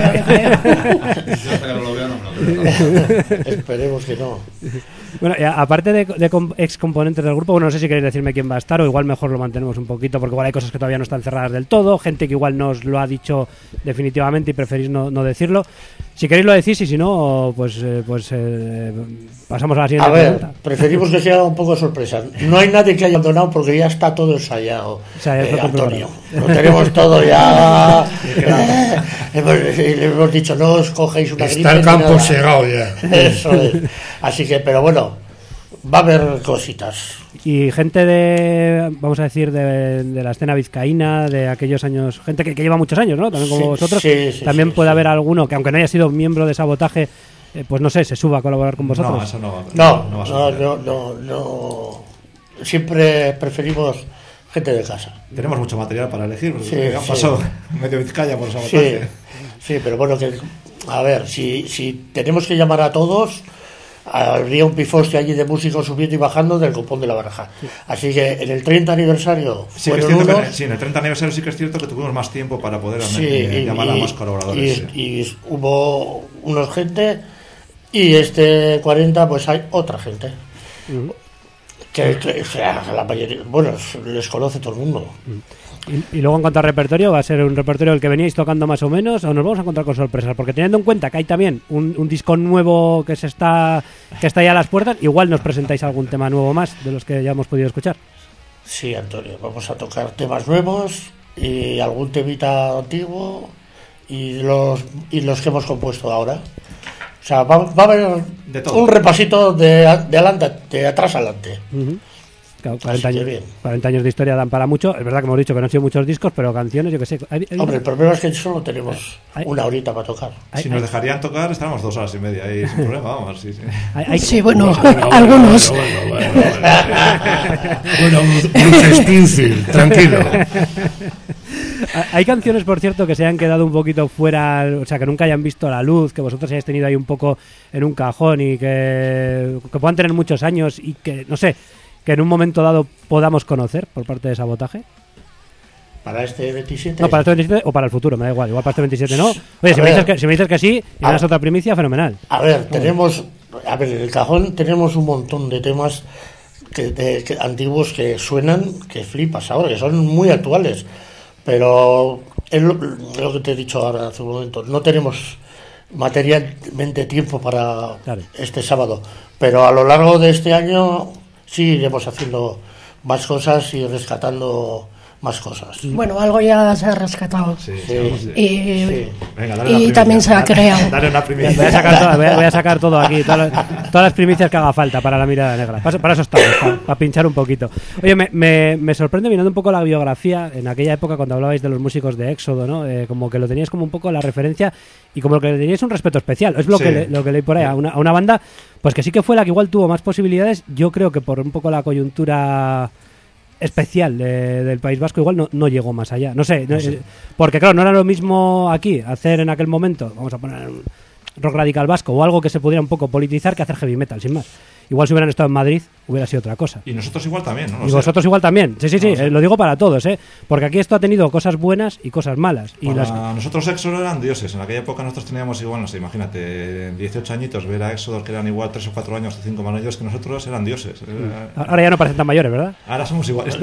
Esperemos que no. Bueno, aparte de ex componentes del grupo, bueno, no sé si queréis decirme quién va a estar, o igual mejor lo mantenemos un poquito, porque igual hay cosas que todavía no están cerradas del todo, gente que igual nos lo ha dicho definitivamente y preferís no decirlo. Si queréis lo decís, y si no, pues pasamos a la siguiente pregunta. Preferimos que sea un poco sorpresa. No hay nadie que haya abandonado porque ya está todo ensayado, Antonio. Lo tenemos todo ya. Le hemos dicho, no os cogéis una gripe. Está el campo segado ya. Eso es. Así que, pero bueno, va a haber cositas. Y gente vamos a decir, de la escena vizcaína, de aquellos años, gente que lleva muchos años, ¿no? También como vosotros. También puede haber alguno que, aunque no haya sido miembro de Sabotaje, pues no sé, se suba a colaborar con vosotros. No, eso no. No. Siempre preferimos gente de casa. Tenemos mucho material para elegir, porque pasó medio Vizcaya por Sabotaje. Sí, pero bueno, a ver, si tenemos que llamar a todos, habría un pifostio allí de músicos subiendo y bajando del copón de la baraja. Así que en el 30 aniversario en el 30 aniversario sí que es cierto que tuvimos más tiempo para poder llamar a más colaboradores. Y hubo unos gente, y este 40 pues hay otra gente. Que la mayoría, bueno, les conoce todo el mundo. Y luego en cuanto al repertorio, ¿va a ser un repertorio el que veníais tocando más o menos, o nos vamos a encontrar con sorpresas? Porque teniendo en cuenta que hay también un disco nuevo que está ya a las puertas, igual nos presentáis algún tema nuevo más de los que ya hemos podido escuchar. Sí, Antonio, vamos a tocar temas nuevos y algún temita antiguo y los que hemos compuesto ahora. O sea, va a haber un repasito de atrás adelante. Claro, 40 años de historia dan para mucho. Es verdad que hemos dicho que no han sido muchos discos, pero canciones, yo que sé. Hombre, el problema es que solo tenemos una horita para tocar. Si nos dejarían tocar, estábamos 2 horas y media ahí sin problema, vamos. Sí, bueno, algunos. Bueno, Bruce Springsteen, tranquilo. Hay canciones, por cierto, que se han quedado un poquito fuera, o sea, que nunca hayan visto la luz, que vosotros hayáis tenido ahí un poco en un cajón y que puedan tener muchos años y que, no sé, que en un momento dado podamos conocer por parte de Sabotaje. ¿Para este 27? No, para este 27 o para el futuro, me da igual. Igual para este 27 no. Oye, si me dices que sí y me das otra primicia, fenomenal. A ver, en el cajón tenemos un montón de temas antiguos que suenan, que flipas ahora, que son muy actuales. Pero es lo que te he dicho ahora hace un momento. No tenemos materialmente tiempo para este sábado. Pero a lo largo de este año sí iremos haciendo más cosas y rescatando más cosas. Bueno, algo ya se ha rescatado. Sí. Y, Venga, dale y una primicia. también se ha creado. Dale una Voy primicia. voy a sacar todo aquí, todas las primicias que haga falta para la mirada negra. Para eso estamos, para pinchar un poquito. Oye, me sorprende mirando un poco la biografía en aquella época cuando hablabais de los músicos de Éxodo, ¿no? Como que lo teníais como un poco la referencia y como que le teníais un respeto especial. Es lo que leí por ahí a una banda, pues que sí que fue la que igual tuvo más posibilidades. Yo creo que por un poco la coyuntura especial del País Vasco igual no llegó más allá. No sé. Porque claro, no era lo mismo aquí hacer en aquel momento, vamos a poner un rock radical vasco o algo que se pudiera un poco politizar que hacer heavy metal, sin más. Igual si hubieran estado en Madrid hubiera sido otra cosa. Y nosotros igual también, ¿no? Y vosotros igual también. Sí, lo digo para todos, porque aquí esto ha tenido cosas buenas y cosas malas. Y nosotros Éxodo eran dioses. En aquella época nosotros teníamos igual, no sé, imagínate, 18 añitos, ver a Éxodo que eran igual 3 o 4 años o 5 más mayores que nosotros, eran dioses. Ahora ya no parecen tan mayores, ¿verdad? Ahora somos iguales.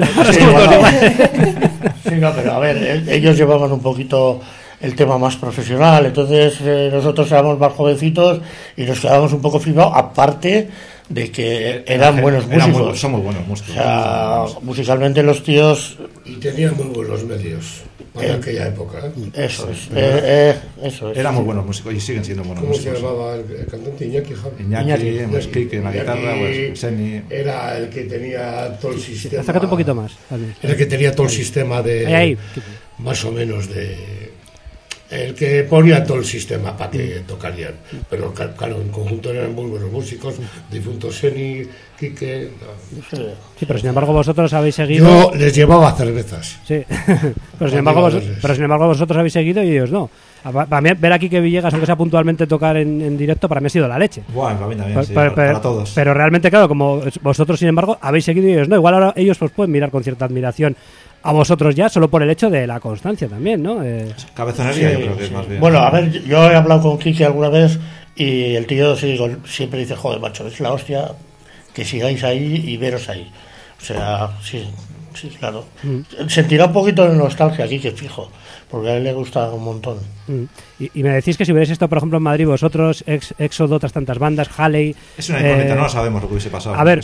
Sí, no, pero a ver, ellos llevaban un poquito el tema más profesional, entonces nosotros éramos más jovencitos y nos quedábamos un poco flipados, aparte de que eran buenos músicos. Somos buenos músicos. O sea, musicalmente los tíos... Y tenían muy buenos medios para aquella época. Eso es. Eso es. Eran muy buenos músicos y siguen siendo buenos músicos. ¿Cómo se llamaba el cantante? Iñaki, Javi. Iñaki, pues Kike en la guitarra, pues Seni. Era el que tenía todo el sistema. Acércate un poquito más. Era el que tenía todo el sistema de... Ahí. Más o menos de... El que ponía todo el sistema para que tocarían. Pero claro, en conjunto eran muy buenos músicos. Difunto Seni, Quique... No. Sí, pero sin embargo vosotros habéis seguido... Yo les llevaba cervezas. Sí, pero sin embargo vosotros habéis seguido y ellos no. Para mí, ver aquí que Villegas, aunque sea puntualmente tocar en directo, para mí ha sido la leche. Bueno, para mí también, sí, para todos. Pero realmente, claro, como vosotros, sin embargo, habéis seguido y ellos no. Igual ahora ellos pues pueden mirar con cierta admiración a vosotros ya, solo por el hecho de la constancia también, ¿no? Cabezonería, yo creo que es más bien. Bueno, a ver, yo he hablado con Quique alguna vez y el tío siempre dice, joder, macho, es la hostia que sigáis ahí y veros ahí. O sea, sí, claro. Sentirá un poquito de nostalgia aquí, que fijo, porque a él le gusta un montón. Y me decís que si hubierais estado, por ejemplo, en Madrid, vosotros, Éxodo, otras tantas bandas, Halley... Es una incógnita, no lo sabemos lo que hubiese pasado. A ver,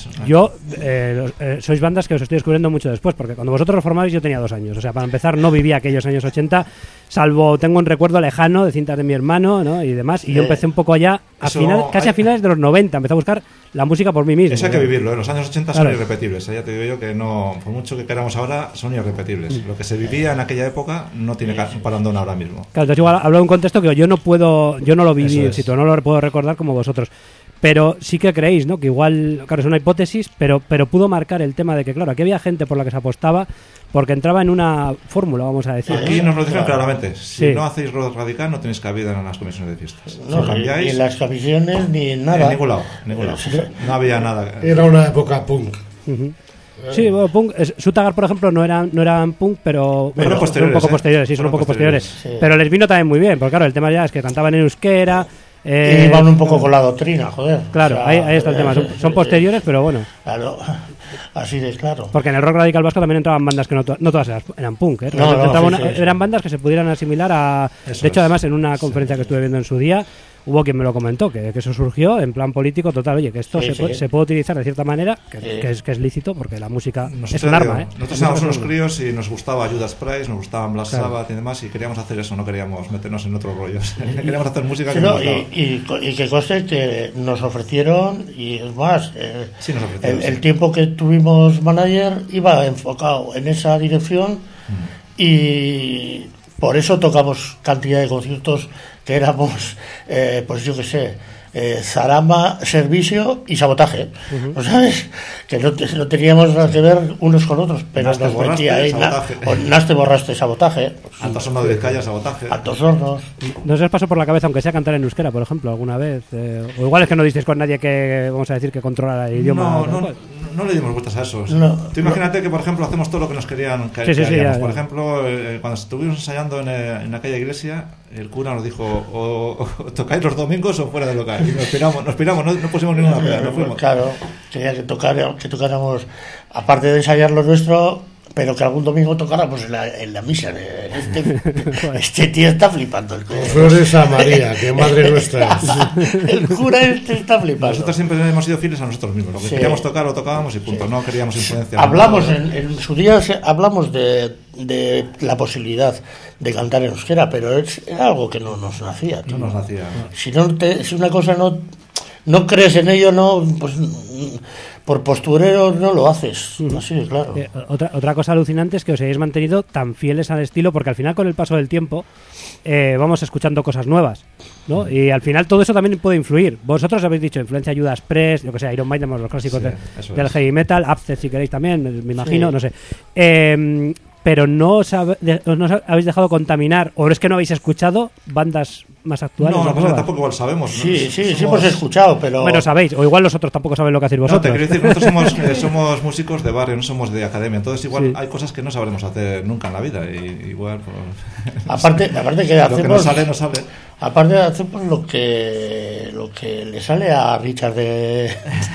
sois bandas que os estoy descubriendo mucho después, porque cuando vosotros os formabais yo tenía 2 años. O sea, para empezar, no vivía aquellos años 80, salvo tengo un recuerdo lejano de cintas de mi hermano, ¿no? Y demás. Y yo empecé un poco allá, casi a finales de los 90, empecé a buscar la música por mí mismo. Eso hay que vivirlo, los años 80 son irrepetibles. Ya te digo yo que no, por mucho que queramos ahora, son irrepetibles. Lo que se vivía en aquella época no tiene parandón ahora mismo. Claro, entonces igual hablo de un contexto que yo no lo viví in situ, no lo puedo recordar como vosotros. Pero sí que creéis, ¿no? Que igual, claro, es una hipótesis, pero pudo marcar el tema de que, claro, aquí había gente por la que se apostaba porque entraba en una fórmula, vamos a decir. Aquí nos lo dijeron claramente. Si no hacéis rock radical, no tenéis cabida en las comisiones de fiestas. No, ni en las comisiones ni en nada. En ningún lado. No había nada. Era una época punk. Sí, bueno, punk. Sutagar, por ejemplo, no eran punk, pero son un poco posteriores, sí, son un poco posteriores. Sí. Pero les vino también muy bien, porque claro, el tema ya es que cantaban en euskera. Y van un poco con la doctrina, joder. Claro, o sea, ahí está el tema. Son posteriores, pero bueno. Claro, así de claro. Porque en el rock radical vasco también entraban bandas que no todas eran punk, ¿eh? Eran bandas que se pudieran asimilar a... Eso de hecho, además, en una conferencia que estuve viendo en su día, hubo quien me lo comentó, que eso surgió en plan político total. Oye, que esto se puede utilizar de cierta manera, que es lícito, porque la música es un arma, ¿eh? Nosotros éramos unos críos y nos gustaba Judas Priest, nos gustaban Black Sabbath y demás, y queríamos hacer eso, no queríamos meternos en otros rollos. Queríamos hacer música que nos gustaba. Y que conste que nos ofrecieron, y es más, nos ofrecieron, el tiempo que tuvimos manager iba enfocado en esa dirección y por eso tocamos cantidad de conciertos que éramos, pues yo qué sé, zarama, servicio y sabotaje. ¿No sabes? Que no teníamos nada que ver unos con otros, pero Naste, nos metía ahí. Naste, borraste, sabotaje. Altos Hornos de Vizcaya, sabotaje. Altos Hornos. ¿No se os pasó por la cabeza, aunque sea cantar en euskera, por ejemplo, alguna vez? O igual es que no disteis con nadie que, vamos a decir, que controla el idioma. No le dimos vueltas a eso. No, Tú imagínate que, por ejemplo, hacemos todo lo que nos querían que haríamos. Por ejemplo, cuando estuvimos ensayando en aquella iglesia, el cura nos dijo, o tocáis los domingos o fuera de local. Y nos piramos, no pusimos ninguna pega, no fuimos. Claro, quería que tocáramos, aparte de ensayar lo nuestro, pero que algún domingo tocáramos en la misa. Este tío está flipando. Flores a María, que madre nuestra. El cura está flipando. Nosotros siempre hemos sido fieles a nosotros mismos. Lo que queríamos tocar lo tocábamos y punto. No queríamos influencia. Hablamos en su día, hablamos de la posibilidad de cantar en euskera, pero era algo que no nos nacía. No nos nacía. Si una cosa no crees en ello, no, pues por posturero no lo haces. Así de claro. Otra cosa alucinante es que os hayáis mantenido tan fieles al estilo, porque al final con el paso del tiempo vamos escuchando cosas nuevas, ¿no? Y al final todo eso también puede influir. Vosotros habéis dicho influencia Judas Priest, yo que sé, Iron Maiden, los clásicos del heavy metal, Abceth si queréis también, me imagino, no sé. Pero no os habéis dejado contaminar, o es que no habéis escuchado bandas más actuales. No, tampoco igual sabemos, ¿no? Sí, hemos escuchado, pero... Bueno, sabéis, o igual los otros tampoco saben lo que hacéis vosotros. No, te quiero decir, nosotros somos músicos de barrio, no somos de academia, entonces igual hay cosas que no sabremos hacer nunca en la vida, y igual... Pues, aparte que hacemos... Lo que nos sale, no sale. Aparte hacemos lo que le sale a Richard de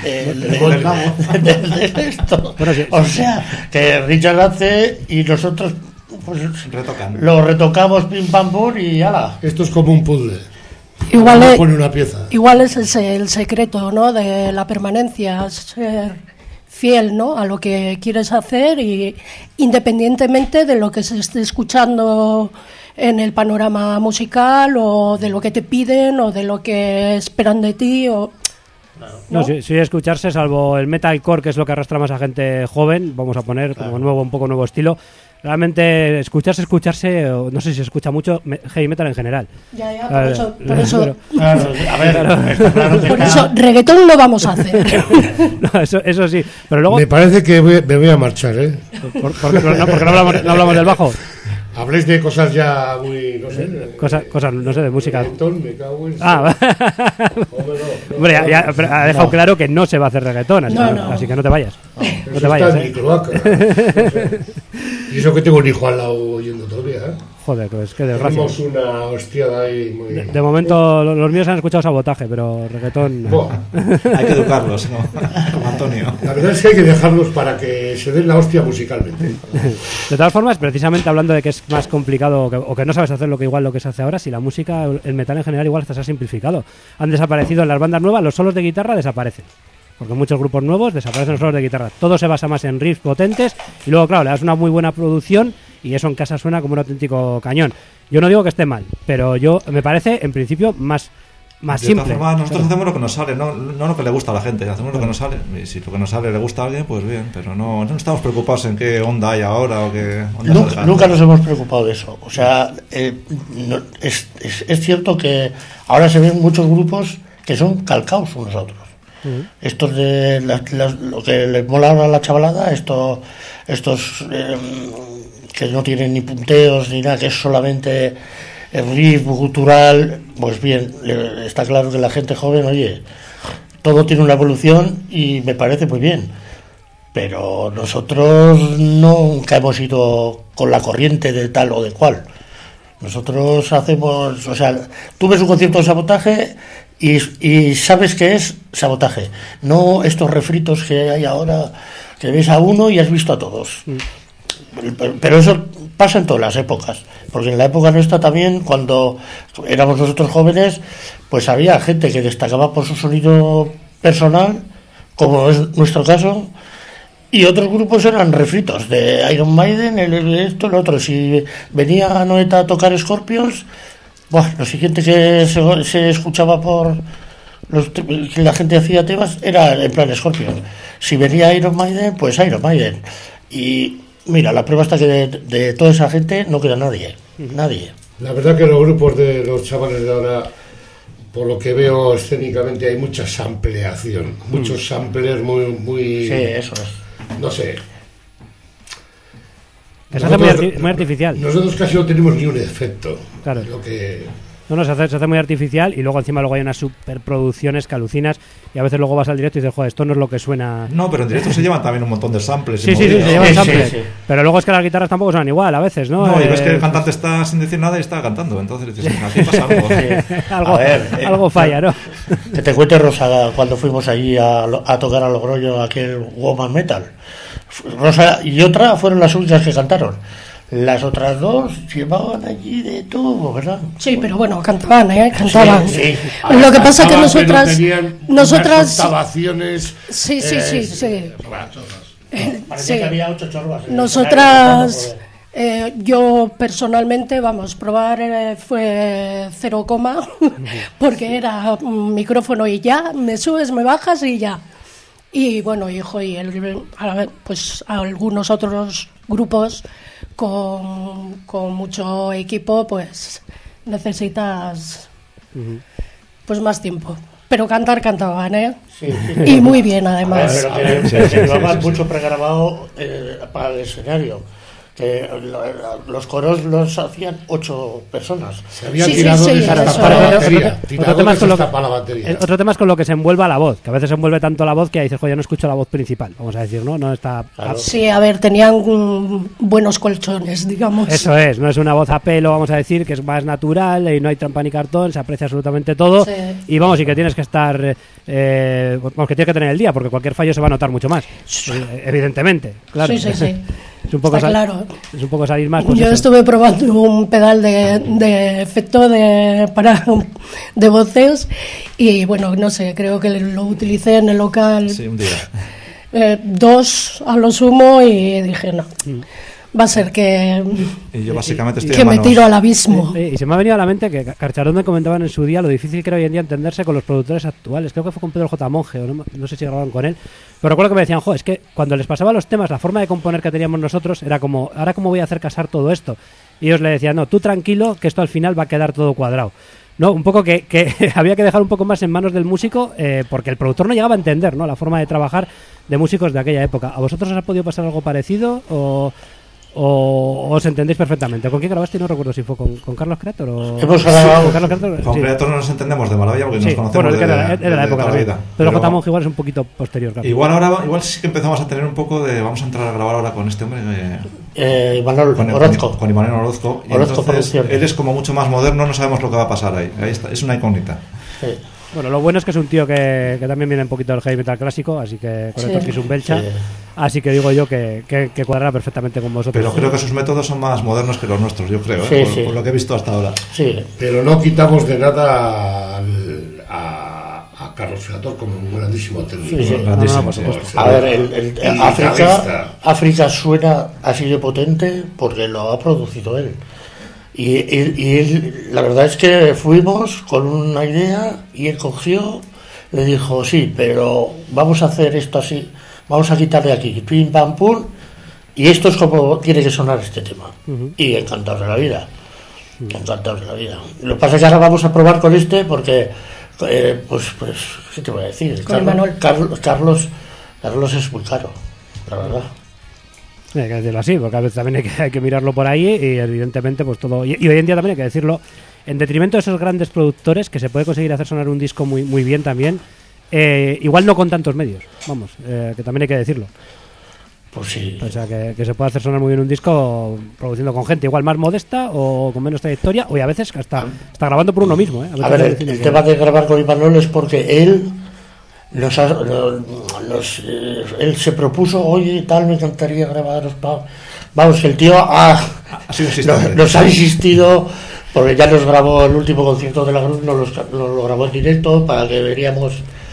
esto. Bueno, sí. O sea, que Richard hace y nosotros pues lo retocamos pim pam pum y ala. Esto es como un puzzle. Igual Pone una pieza. Igual es el secreto, ¿no?, de la permanencia, ser fiel, ¿no?, a lo que quieres hacer, y independientemente de lo que se esté escuchando en el panorama musical, o de lo que te piden, o de lo que esperan de ti, o... No, sí, escucharse, salvo el metalcore, que es lo que arrastra más a gente joven, vamos a poner como un poco nuevo estilo. Realmente escucharse, no sé si se escucha mucho heavy metal en general. Ya, por eso. Claro, a ver, claro que por eso, reggaetón no vamos a hacer. No, eso sí, pero luego... Me parece que me voy a marchar, ¿eh? Porque no hablamos del bajo. Habléis de cosas ya muy, no sé... Cosas, no sé, de música. Reggaetón, me cago en... Hombre, ya ha dejado claro que no se va a hacer reggaetón, así que no te vayas. No te vayas, está en mi cloaca. No sé. Y eso que tengo un hijo al lado oyendo todavía, ¿eh? Joder, pues qué desgracia. Tenemos una hostiada ahí muy... De momento los míos han escuchado sabotaje, pero reggaetón... Hay que educarlos, ¿no? Como Antonio. La verdad es que hay que dejarlos para que se den la hostia musicalmente. De todas formas, precisamente hablando de que es más complicado o que no sabes hacer lo que se hace ahora, si la música, el metal en general igual hasta se ha simplificado. Han desaparecido en las bandas nuevas, los solos de guitarra desaparecen. Porque muchos grupos nuevos desaparecen los solos de guitarra. Todo se basa más en riffs potentes y luego, claro, le das una muy buena producción y eso en casa suena como un auténtico cañón. Yo no digo que esté mal, pero me parece, en principio, más simple. De todas formas, nosotros hacemos lo que nos sale, no lo que le gusta a la gente, hacemos lo que nos sale. Y si lo que nos sale le gusta a alguien, pues bien, pero no estamos preocupados en qué onda hay ahora o qué onda. Nunca nos hemos preocupado de eso. O sea, es cierto que ahora se ven muchos grupos que son calcaos unos a otros. Estos de lo que les mola a la chavalada, estos que no tienen ni punteos ni nada, que es solamente el riff cultural, pues bien, está claro que la gente joven, oye, todo tiene una evolución y me parece muy bien, pero nosotros nunca hemos ido con la corriente de tal o de cual. Nosotros hacemos, o sea, tú ves un concierto de Sabotaje y sabes que es Sabotaje, no estos refritos que hay ahora, que ves a uno y has visto a todos. Pero eso pasa en todas las épocas, porque en la época nuestra también, cuando éramos nosotros jóvenes, pues había gente que destacaba por su sonido personal, como es nuestro caso, y otros grupos eran refritos de Iron Maiden, esto, el otro. Si venía Noeta a tocar Scorpions, lo siguiente que se escuchaba por que la gente hacía temas era en plan Scorpions. Si venía Iron Maiden, pues Iron Maiden. Y mira, la prueba está que de toda esa gente no queda nadie. La verdad que los grupos de los chavales de ahora, por lo que veo escénicamente, hay mucha sampleación, muchos samplers muy... Sí, eso es. No sé. Es muy artificial. Nosotros casi no tenemos ni un efecto. Claro. Lo que No, se hace muy artificial y luego encima hay unas superproducciones que alucinas y a veces luego vas al directo y dices, joder, esto no es lo que suena. No, pero en directo se llevan también un montón de samples. Sí, se llevan samples. Pero luego es que las guitarras tampoco suenan igual a veces, ¿no? No, y ves que el cantante está sin decir nada y está cantando, entonces dices, aquí pasa algo. Algo falla, ¿no? Que te cuente, Rosa, cuando fuimos allí a tocar a Logroño aquel Woman Metal. Rosa y otra fueron las únicas que cantaron. Las otras dos llevaban allí de todo, ¿verdad? Sí, pero bueno, cantaban. Sí. Lo que pasa es que nosotras grabaciones. Sí. Parecía que había 8 chorbas. Nosotras, yo personalmente, probar fue 0, porque era un micrófono y ya, me subes, me bajas y ya. Y bueno, pues algunos otros grupos con mucho equipo, pues necesitas pues más tiempo. Pero cantaban, ¿eh? Sí. Y muy bien, además. Pero se llevaba mucho pregrabado para el escenario. Que los coros los hacían 8 personas. Se había tirado de esa batería. Otro tema es con lo que se envuelva la voz, que a veces se envuelve tanto la voz que dices, joder, no escucho la voz principal, vamos a decir, ¿no? No está... Claro. Sí, a ver, tenían buenos colchones, digamos. Eso es, no es una voz a pelo, vamos a decir, que es más natural y no hay trampa ni cartón, se aprecia absolutamente todo. Sí. Y vamos, y que tienes que estar... que tienes que tener el día, porque cualquier fallo se va a notar mucho más, evidentemente, claro. Sí. Es un poco claro. Es un poco salir más. Pues yo estuve probando un pedal de efecto de voces y bueno, no sé, creo que lo utilicé en el local. Sí, un día. 2 a lo sumo y dije no. Va a ser que yo básicamente estoy me tiro al abismo. Y se me ha venido a la mente que Carcharón me comentaban en su día lo difícil que era hoy en día entenderse con los productores actuales. Creo que fue con Pedro J. Monge, o no sé si grababan con él, pero recuerdo que me decían, es que cuando les pasaba los temas, la forma de componer que teníamos nosotros era como, ahora cómo voy a hacer casar todo esto. Y ellos le decían, no, tú tranquilo, que esto al final va a quedar todo cuadrado. No, un poco que había que dejar un poco más en manos del músico, porque el productor no llegaba a entender, ¿no?, la forma de trabajar de músicos de aquella época. ¿A vosotros os ha podido pasar algo parecido o os entendéis perfectamente? ¿Con quién grabaste? No recuerdo si fue con Carlos Creator o... Hemos grabado con Carlos Creator. Con Creator no nos entendemos de maravilla porque nos conocemos era la época de la vida. Pero J. Monge igual es un poquito posterior, claro. Igual sí que empezamos a tener un poco de... Vamos a entrar a grabar ahora con este hombre... Orozco. Con Imanol Orozco. Y entonces él es como mucho más moderno, no sabemos lo que va a pasar ahí. Ahí está, es una incógnita. Sí. Bueno, lo bueno es que es un tío que también viene un poquito del heavy metal clásico, así que con el toque es un belcha, así que digo yo que cuadrará perfectamente con vosotros. Pero creo que sus métodos son más modernos que los nuestros, yo creo, por lo que he visto hasta ahora. Sí. Pero no quitamos de nada a Carlos Creator como un grandísimo técnico. Sí, grandísimo. A ver, África suena así de potente porque lo ha producido él. Y él, la verdad es que fuimos con una idea y él cogió, le dijo, sí, pero vamos a hacer esto así, vamos a quitarle aquí, pim, pam, pum, y esto es como tiene que sonar este tema. Y encantados de la vida. Encantados de la vida. Lo que pasa es que ahora vamos a probar con este porque, pues, ¿qué te voy a decir? Carlos es muy caro, la verdad. Hay que decirlo así, porque a veces también hay que mirarlo por ahí y evidentemente pues todo... Y hoy en día también hay que decirlo, en detrimento de esos grandes productores, que se puede conseguir hacer sonar un disco muy, muy bien también, igual no con tantos medios, vamos, que también hay que decirlo. Pues sí. O sea, que se puede hacer sonar muy bien un disco produciendo con gente igual más modesta o con menos trayectoria, o a veces hasta grabando por uno mismo. A ver, el tema de grabar con Imanol es porque él... él se propuso, oye, tal, me encantaría grabaros. Vamos, que el tío nos ha insisto, porque ya nos grabó el último concierto de la Cruz, nos lo grabó en directo para que veríamos,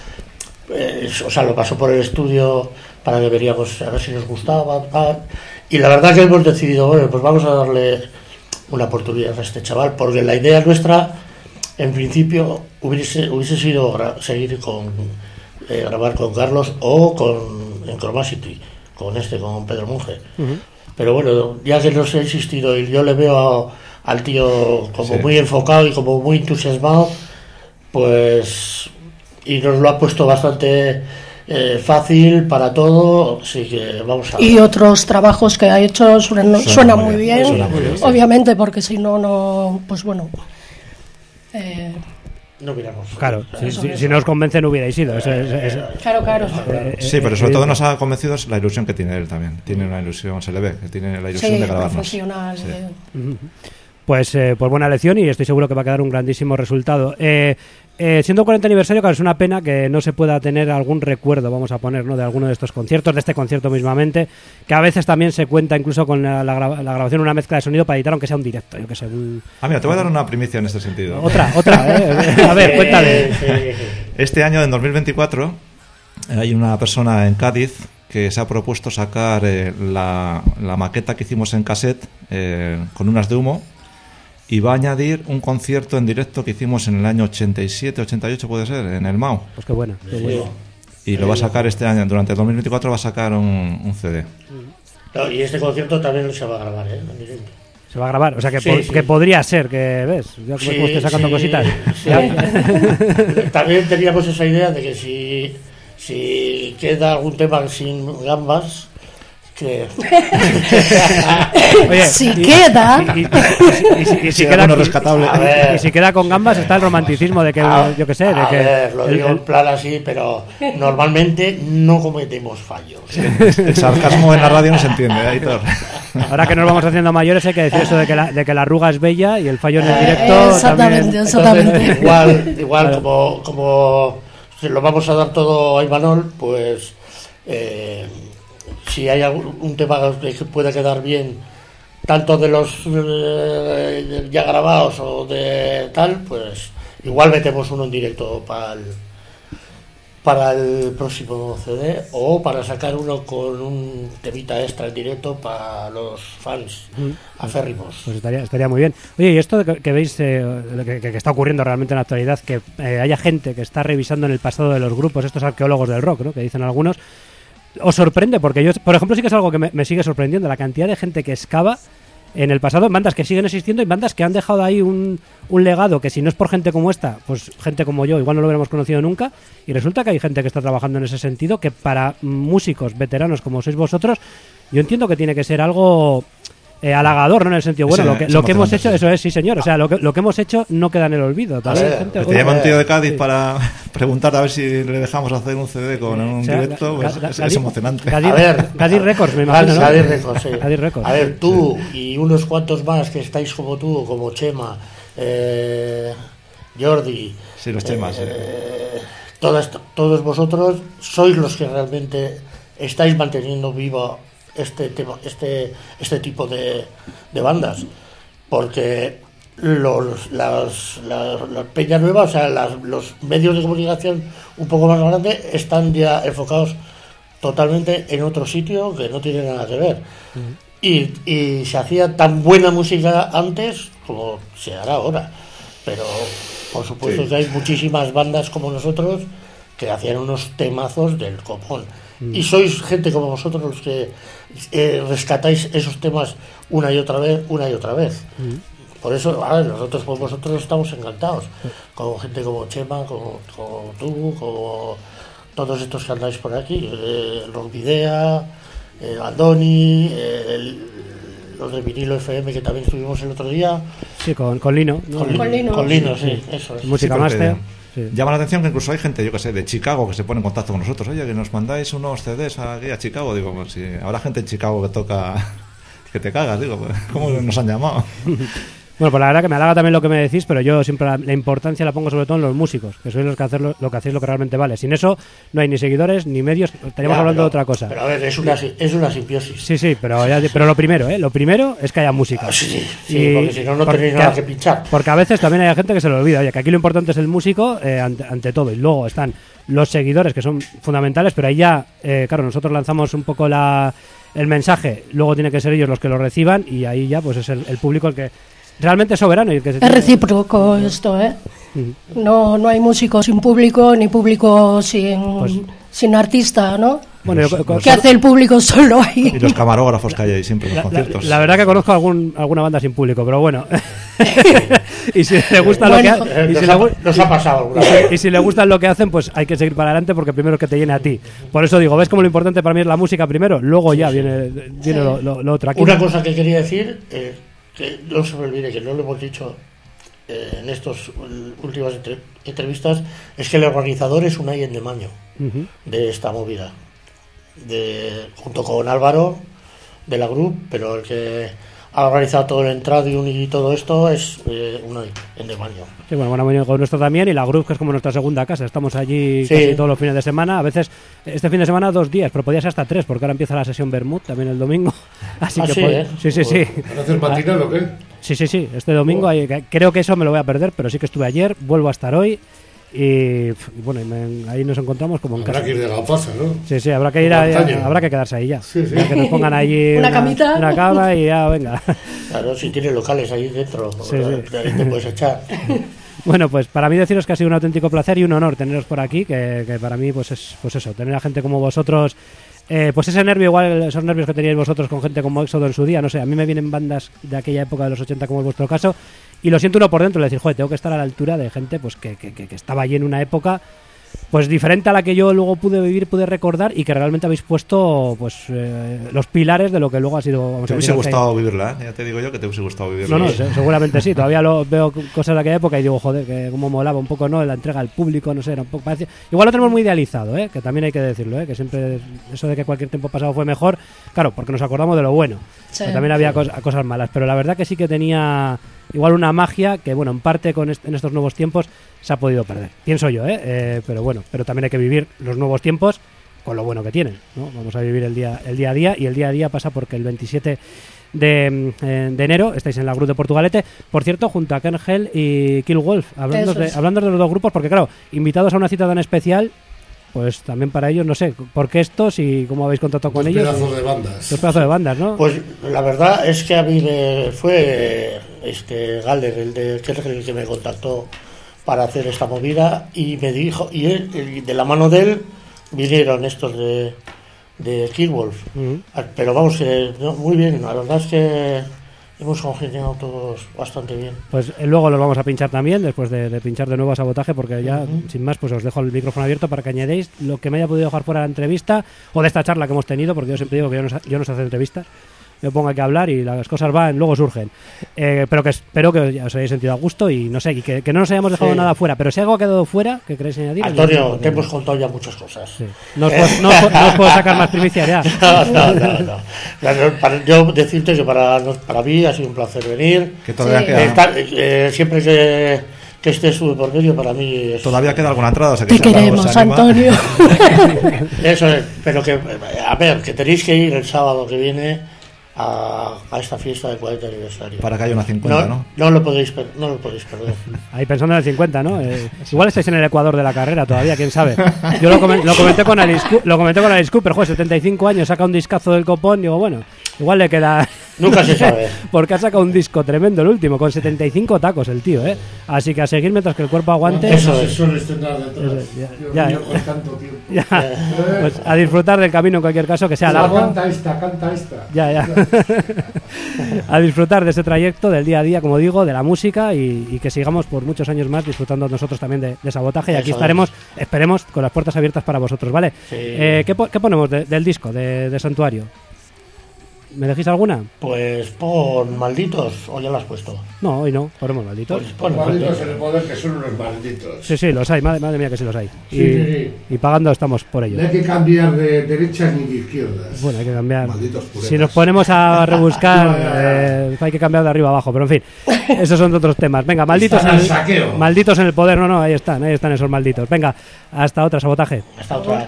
lo pasó por el estudio para que veríamos a ver si nos gustaba, y la verdad que hemos decidido, bueno, pues vamos a darle una oportunidad a este chaval, porque la idea nuestra, en principio, hubiese sido seguir grabar con Carlos o en Chromacity, con Pedro Monge. Pero bueno, ya que nos he insistido y yo le veo al tío como muy enfocado y como muy entusiasmado, pues, y nos lo ha puesto bastante fácil para todo, así que vamos a ver. Y otros trabajos que ha hecho suenan muy bien, obviamente, porque si no, pues bueno. No miramos. Claro, si no os convence no hubierais ido. Claro. Sí, pero sobre todo nos ha convencido la ilusión que tiene él también. Tiene una ilusión, se le ve, que tiene la ilusión de grabarnos. Profesional. Sí. Pues buena lección y estoy seguro que va a quedar un grandísimo resultado. Siendo 40 aniversario, claro, es una pena que no se pueda tener algún recuerdo, vamos a poner, ¿no?, de alguno de estos conciertos, de este concierto mismamente, que a veces también se cuenta incluso con la grabación, una mezcla de sonido para editar, aunque sea un directo, yo que sé. Mira, te voy a dar una primicia en este sentido. Otra, a ver, cuéntame. Este año, en 2024, hay una persona en Cádiz que se ha propuesto sacar la maqueta que hicimos en cassette con unas de humo, y va a añadir un concierto en directo que hicimos en el año 87, 88 puede ser, en el MAU. Pues qué bueno. Y lo va a sacar este año, durante el 2024 va a sacar un CD. No, y este concierto también se va a grabar, en directo. Se va a grabar, o sea que, Sí. que podría ser, que ves, ya como estoy sacando cositas. Sí. También teníamos esa idea de que si queda algún tema sin gambas, que... Oye, Si queda... Y si Sí, queda alguno rescatable. A ver. y si queda con gambas está el romanticismo de que, yo que sé, de A que... ver, lo digo en plan así, pero normalmente no cometemos fallos. El sarcasmo en la radio no se entiende, Aitor. Ahora que nos vamos haciendo mayores hay que decir eso de que la arruga es bella y el fallo en el directo Exactamente, también... exactamente. Igual Claro. como se lo vamos a dar todo a Imanol, pues si hay un tema que pueda quedar bien, tanto de los ya grabados o de tal, pues igual metemos uno en directo para el próximo CD, o para sacar uno con un temita extra en directo para los fans aférrimos. Pues estaría muy bien. Oye, y esto que veis, que está ocurriendo realmente en la actualidad, que haya gente que está revisando en el pasado de los grupos, estos arqueólogos del rock, ¿no?, que dicen algunos, ¿os sorprende? Porque yo, por ejemplo, sí que es algo que me sigue sorprendiendo, la cantidad de gente que excava en el pasado, bandas que siguen existiendo y bandas que han dejado ahí un legado que, si no es por gente como esta, pues gente como yo igual no lo hubiéramos conocido nunca, y resulta que hay gente que está trabajando en ese sentido, que para músicos veteranos como sois vosotros, yo entiendo que tiene que ser algo halagador, ¿no?, en el sentido, bueno, Sí, lo que hemos hecho, eso es, sí señor, o sea, lo que hemos hecho no queda en el olvido. También ver, gente, Te llama un tío de Cádiz Sí. para preguntar a ver si le dejamos hacer un CD con un O sea, directo, pues es emocionante. Cádiz, A ver, Cádiz Records, me imagino, ¿no? Cádiz Records, sí. Cádiz Records. A ver, tú y unos cuantos más que estáis como tú, como Chema, Jordi, Sí, los temas. todos vosotros sois los que realmente estáis manteniendo vivo este tema, este tipo de bandas, porque las peñas nuevas, o sea, los medios de comunicación un poco más grandes están ya enfocados totalmente en otro sitio que no tiene nada que ver. Y se hacía tan buena música antes como se hará ahora, pero por supuesto que hay muchísimas bandas como nosotros que hacían unos temazos del copón. Y sois gente como vosotros los que rescatáis esos temas una y otra vez. Por eso, a ver, nosotros por vosotros estamos encantados, con gente como Chema, como tú, como todos estos que andáis por aquí, el Rompidea, Andoni, los de Vinilo FM, que también estuvimos el otro día. Sí, con Lino, ¿no? Con Lino, sí, eso es. Música Sí, porque Master. Sí. llama la atención que incluso hay gente, yo que sé, de Chicago que se pone en contacto con nosotros. Oye, que nos mandáis unos CDs aquí a Chicago. Digo, pues si habrá gente en Chicago que toca, que te cagas. Digo, pues, ¿cómo nos han llamado? Bueno, pues la verdad que me halaga también lo que me decís, pero yo siempre la importancia la pongo sobre todo en los músicos, que sois los que hacéis lo que hacéis, lo que realmente vale. Sin eso no hay ni seguidores ni medios, estaríamos Ya, hablando pero- de otra cosa. Pero a ver, es una simbiosis. Sí, pero lo primero es que haya música. Sí, Y- porque si no, no porque- tenéis nada que pinchar. Porque a veces también hay gente que se lo olvida, oye, que aquí lo importante es el músico ante todo, y luego están los seguidores, que son fundamentales, pero ahí ya, claro, nosotros lanzamos un poco el mensaje, luego tiene que ser ellos los que lo reciban, y ahí ya pues es el público el que realmente es soberano y el que se Es tiene- recíproco esto, ¿eh? No hay músico sin público, ni público sin artista, ¿no? Bueno, ¿Qué hace el público solo ahí? Y los camarógrafos que hay ahí siempre en los conciertos. la verdad que conozco alguna banda sin público, pero bueno. Y si le gusta Bueno, lo que y si Nos ha pasado alguna vez. y si le gustan lo que hacen, pues hay que seguir para adelante, porque primero es que te llene a ti. Por eso digo, ¿ves cómo lo importante para mí es la música primero? Luego ya viene lo otro. Aquí Una cosa que quería decir, que no se me olvide, que no lo hemos dicho en estas últimas entrevistas, es que el organizador es Unai Endemaño de esta movida, junto con Álvaro de la Group, pero el que ha organizado todo el Entradium y todo esto es Unai Endemaño. Sí, bueno, venido con nuestro también, y la Group, que es como nuestra segunda casa. Estamos allí casi todos los fines de semana. A veces, este fin de semana 2 días, pero podía ser hasta 3, porque ahora empieza la sesión Bermud también el domingo. Así que sí. ¿Para hacer matinal o qué? Sí. Este domingo creo que eso me lo voy a perder, pero sí que estuve ayer, vuelvo a estar hoy. Y bueno, ahí nos encontramos como en casa. Habrá que ir de la pasa, ¿no? Sí, habrá que ir habrá que quedarse ahí ya. Sí. Ya que nos pongan allí una camita, una cama y ya, venga. Claro, si tienes locales ahí dentro, ahí te puedes echar. Bueno, pues para mí deciros que ha sido un auténtico placer y un honor teneros por aquí, que para mí pues es pues eso, tener a gente como vosotros. Pues ese nervio, igual esos nervios que teníais vosotros con gente como Éxodo en su día, no sé, a mí me vienen bandas de aquella época de los 80 como es vuestro caso, y lo siento uno por dentro, de decir, joder, tengo que estar a la altura de gente pues que estaba allí en una época pues diferente a la que yo luego pude vivir, pude recordar, y que realmente habéis puesto pues los pilares de lo que luego ha sido. Te hubiese gustado vivirla, ¿eh? Ya te digo yo que te hubiese gustado vivirla. No, seguramente sí. Todavía veo cosas de aquella época y digo, joder, que como molaba un poco, ¿no? La entrega al público, no sé, era un poco parecía. Igual lo tenemos muy idealizado, que también hay que decirlo, que siempre eso de que cualquier tiempo pasado fue mejor, claro, porque nos acordamos de lo bueno. Sí, pero también había cosas malas, pero la verdad que sí que tenía igual una magia que, bueno, en parte en estos nuevos tiempos se ha podido perder, pienso yo, pero bueno, pero también hay que vivir los nuevos tiempos con lo bueno que tienen, ¿no? Vamos a vivir el día a día, y el día a día pasa porque el 27 de enero estáis en la Group de Portugalete, por cierto, junto a Ken Hell y Kill Wolf, hablando de los dos grupos, porque claro, invitados a una cita tan especial, pues también para ellos, no sé, ¿por qué estos y cómo habéis contactado con ellos? Dos pedazos de bandas, ¿no? Pues la verdad es que a mí me fue Galder, el que me contactó para hacer esta movida, y me dijo, y él, de la mano de él vinieron estos de Killwolf. Pero vamos, muy bien, la verdad es que hemos congeniado todos bastante bien. Pues luego los vamos a pinchar también, después de pinchar de nuevo a Sabotaje, porque ya, sin más, pues os dejo el micrófono abierto para que añadéis lo que me haya podido dejar fuera de la entrevista, o de esta charla que hemos tenido, porque yo siempre digo que yo no sé hacer entrevistas, me pongo aquí a hablar y las cosas van, luego surgen. Pero que espero que os hayáis sentido a gusto y no sé, y que no nos hayamos dejado nada fuera. Pero si algo ha quedado fuera, ¿qué queréis añadir? Antonio, te hemos contado ya muchas cosas. Sí. No os puedo sacar más primicias ya. No. Yo decirte que para mí ha sido un placer venir. Que todavía queda. Siempre que estés por medio, para mí es... Todavía queda alguna entrada, o sea que te queremos, Antonio. Eso es, pero que, a ver, que tenéis que ir el sábado que viene a esta fiesta del 40 aniversario. Para que haya una 50, ¿no? No lo podéis perder. Ahí pensando en el 50, ¿no? Igual estáis en el Ecuador de la carrera todavía, quién sabe. Yo lo comenté con Alice Cooper, joder, 75 años, saca un discazo del copón, digo, bueno, igual le queda... Nunca se sabe. Porque ha sacado un disco tremendo el último, con 75 tacos el tío, Así que a seguir mientras que el cuerpo aguante. Eso es. Ya. Pues a disfrutar del camino en cualquier caso, que sea largo. Canta esta. Ya. A disfrutar de ese trayecto, del día a día, como digo, de la música, y que sigamos por muchos años más disfrutando nosotros también de Sabotaje, y aquí estaremos, esperemos, con las puertas abiertas para vosotros, ¿vale? Sí. ¿Qué ponemos del disco, de Santuario? ¿Me decís alguna? Pues pon Malditos, o ya la has puesto. No, hoy no, ponemos Malditos. Pues pon Malditos en el poder, que son unos malditos. Sí, los hay, madre mía que sí los hay. Sí. Y pagando estamos por ello. No hay que cambiar de derechas ni de izquierdas. Bueno, hay que cambiar. Malditos puretas. Si nos ponemos a rebuscar, hay que cambiar de arriba abajo, pero en fin, esos son otros temas. Venga, malditos en el poder, no, ahí están esos malditos. Venga, hasta otra, Sabotaje. Hasta otra.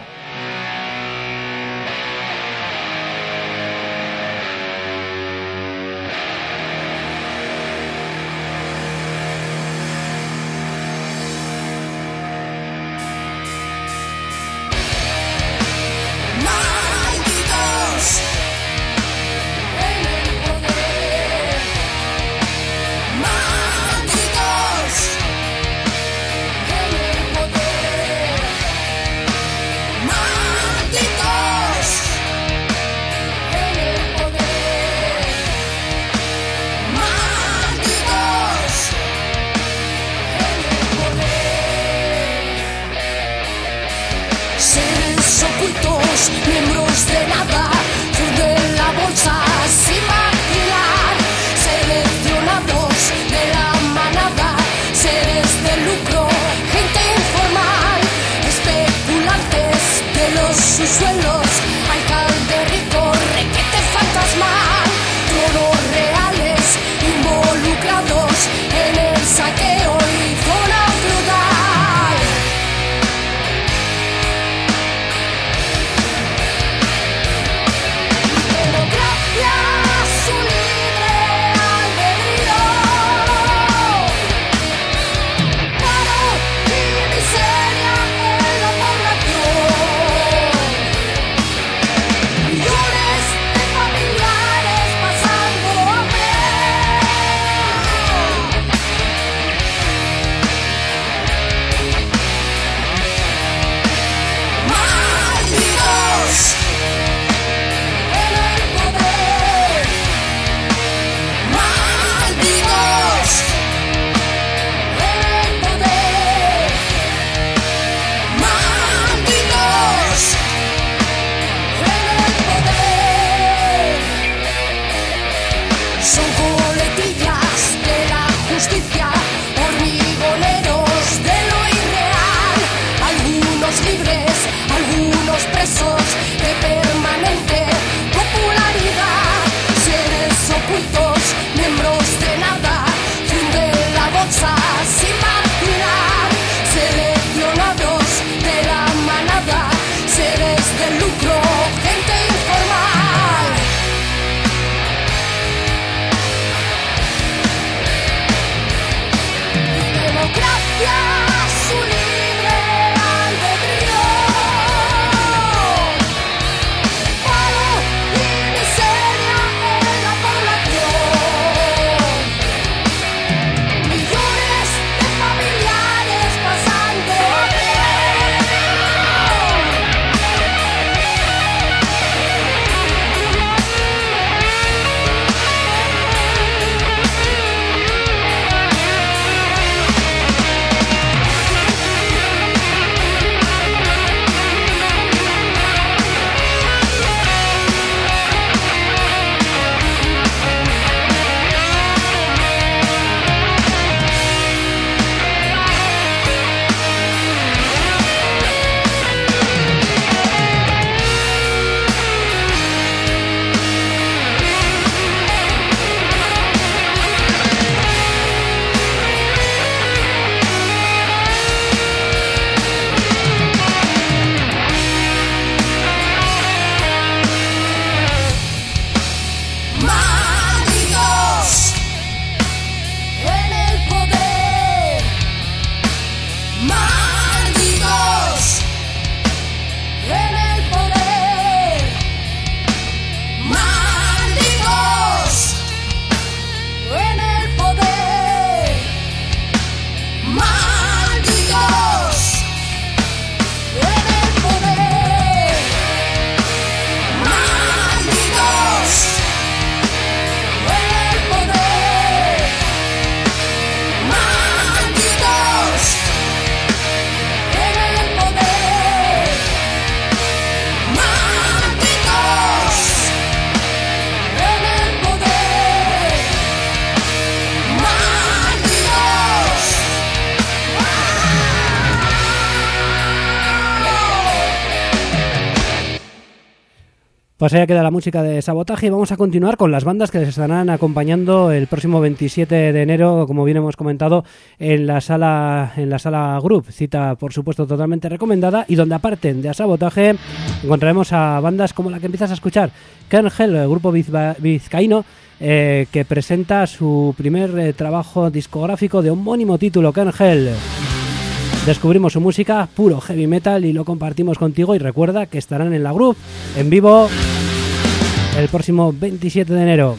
Miembros de nada, de la bolsa sin vacilar, seleccionados de la manada. sus suelos, alcalde rico, requete fantasmal, todos reales involucrados en el saqueo y zona feudal. Democracia, su libre albedrío, paro y miseria en la población, millones de familiares pasando hambre. Malditos en el poder, malditos en el poder, malditos en el poder. Son coletillas de la justicia, hormigoneros de lo irreal, algunos libres, algunos presos de permanente popularidad, seres ocultos, miembros de nada, fin de la bolsa sin vacilar, seleccionados de la manada, seres del lucro, gente informal. Democracia, su libre albedrío, paro y miseria en la población, millones de familiares pasando hambre. Malditos en el poder, malditos en el poder, malditos en el poder, malditos en el poder, malditos en el poder, malditos en el poder, malditos en el poder, Pues ahí queda la música de Sabotaje y vamos a continuar con las bandas que les estarán acompañando el próximo 27 de enero, como bien hemos comentado, en la sala Group, cita por supuesto totalmente recomendada, y donde aparte de a Sabotaje encontraremos a bandas como la que empiezas a escuchar, Kern Hell, el grupo vizcaíno, que presenta su primer trabajo discográfico de homónimo título, Kern Hell. Descubrimos su música, puro heavy metal, y lo compartimos contigo. Y recuerda que estarán en la Group en vivo el próximo 27 de enero.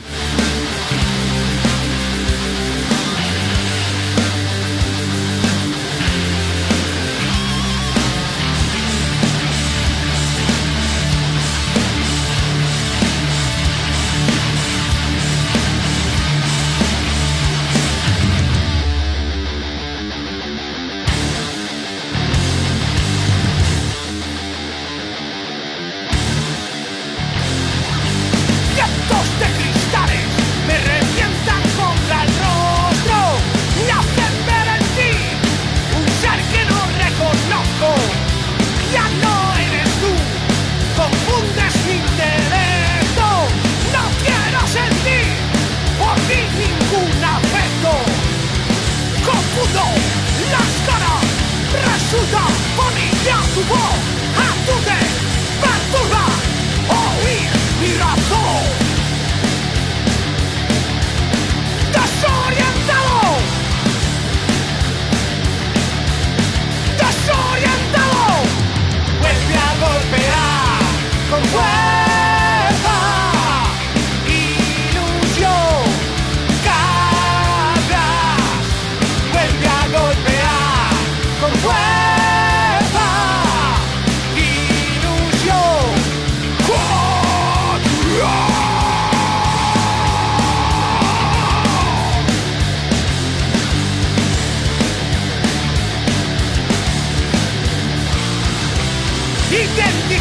Cientos de cristales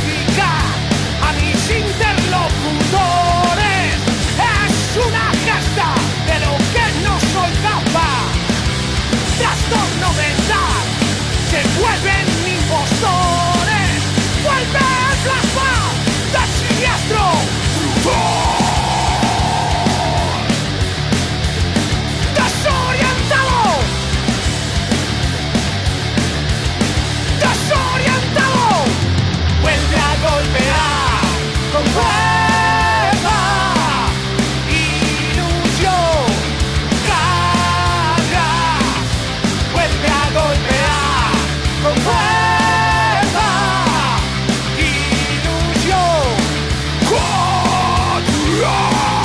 sacrificar a mis interlocutores. Es una gesta de lo que no soy capaz. Trastorno mental, se vuelven impostores. Vuelve el flashback del siniestro brutal. Desorientado, desorientado, vuelve a golpear con fuerza, ilusión, carga, vuelve a golpear con fuerza, ilusión, carga.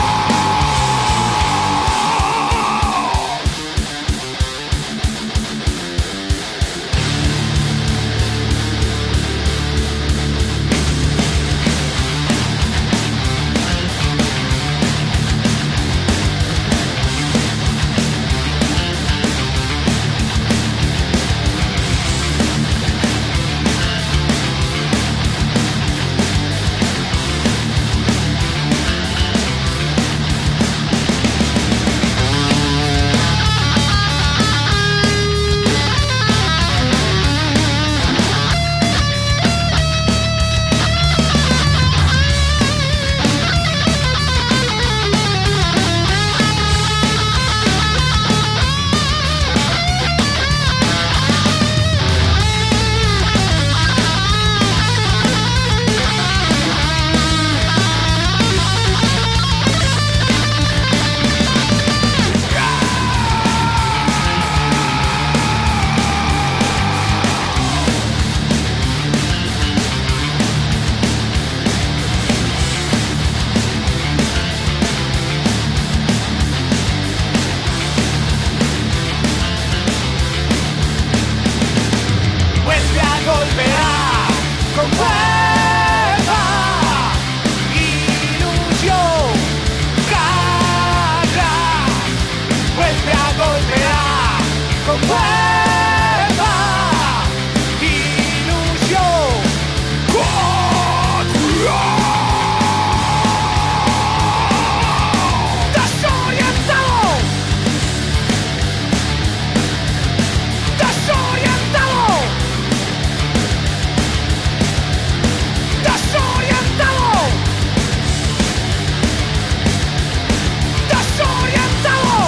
Vuelve a golpear con fuerza, ilusión, carga. Vuelve a golpear con fuerza, ilusión, carga. Desorientado, desorientado. Desorientado, desorientado.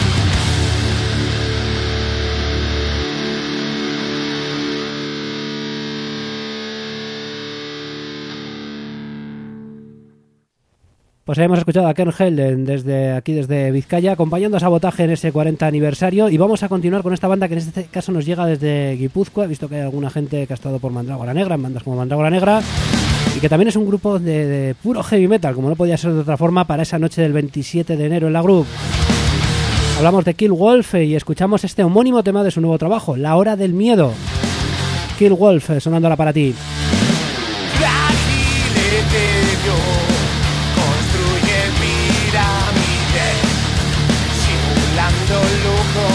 Pues hemos escuchado a Ken Helen desde Vizcaya, acompañando a Sabotaje en ese 40 aniversario, y vamos a continuar con esta banda que en este caso nos llega desde Guipúzcoa. He visto que hay alguna gente que ha estado por Mandrágora Negra, en bandas como Mandrágora Negra, y que también es un grupo de puro heavy metal, como no podía ser de otra forma, para esa noche del 27 de enero en la Group. Hablamos de Kill Wolf y escuchamos este homónimo tema de su nuevo trabajo, La Hora del Miedo. Kill Wolf, sonándola para ti. Frágil etéreo, construye pirámides, simulando lujo.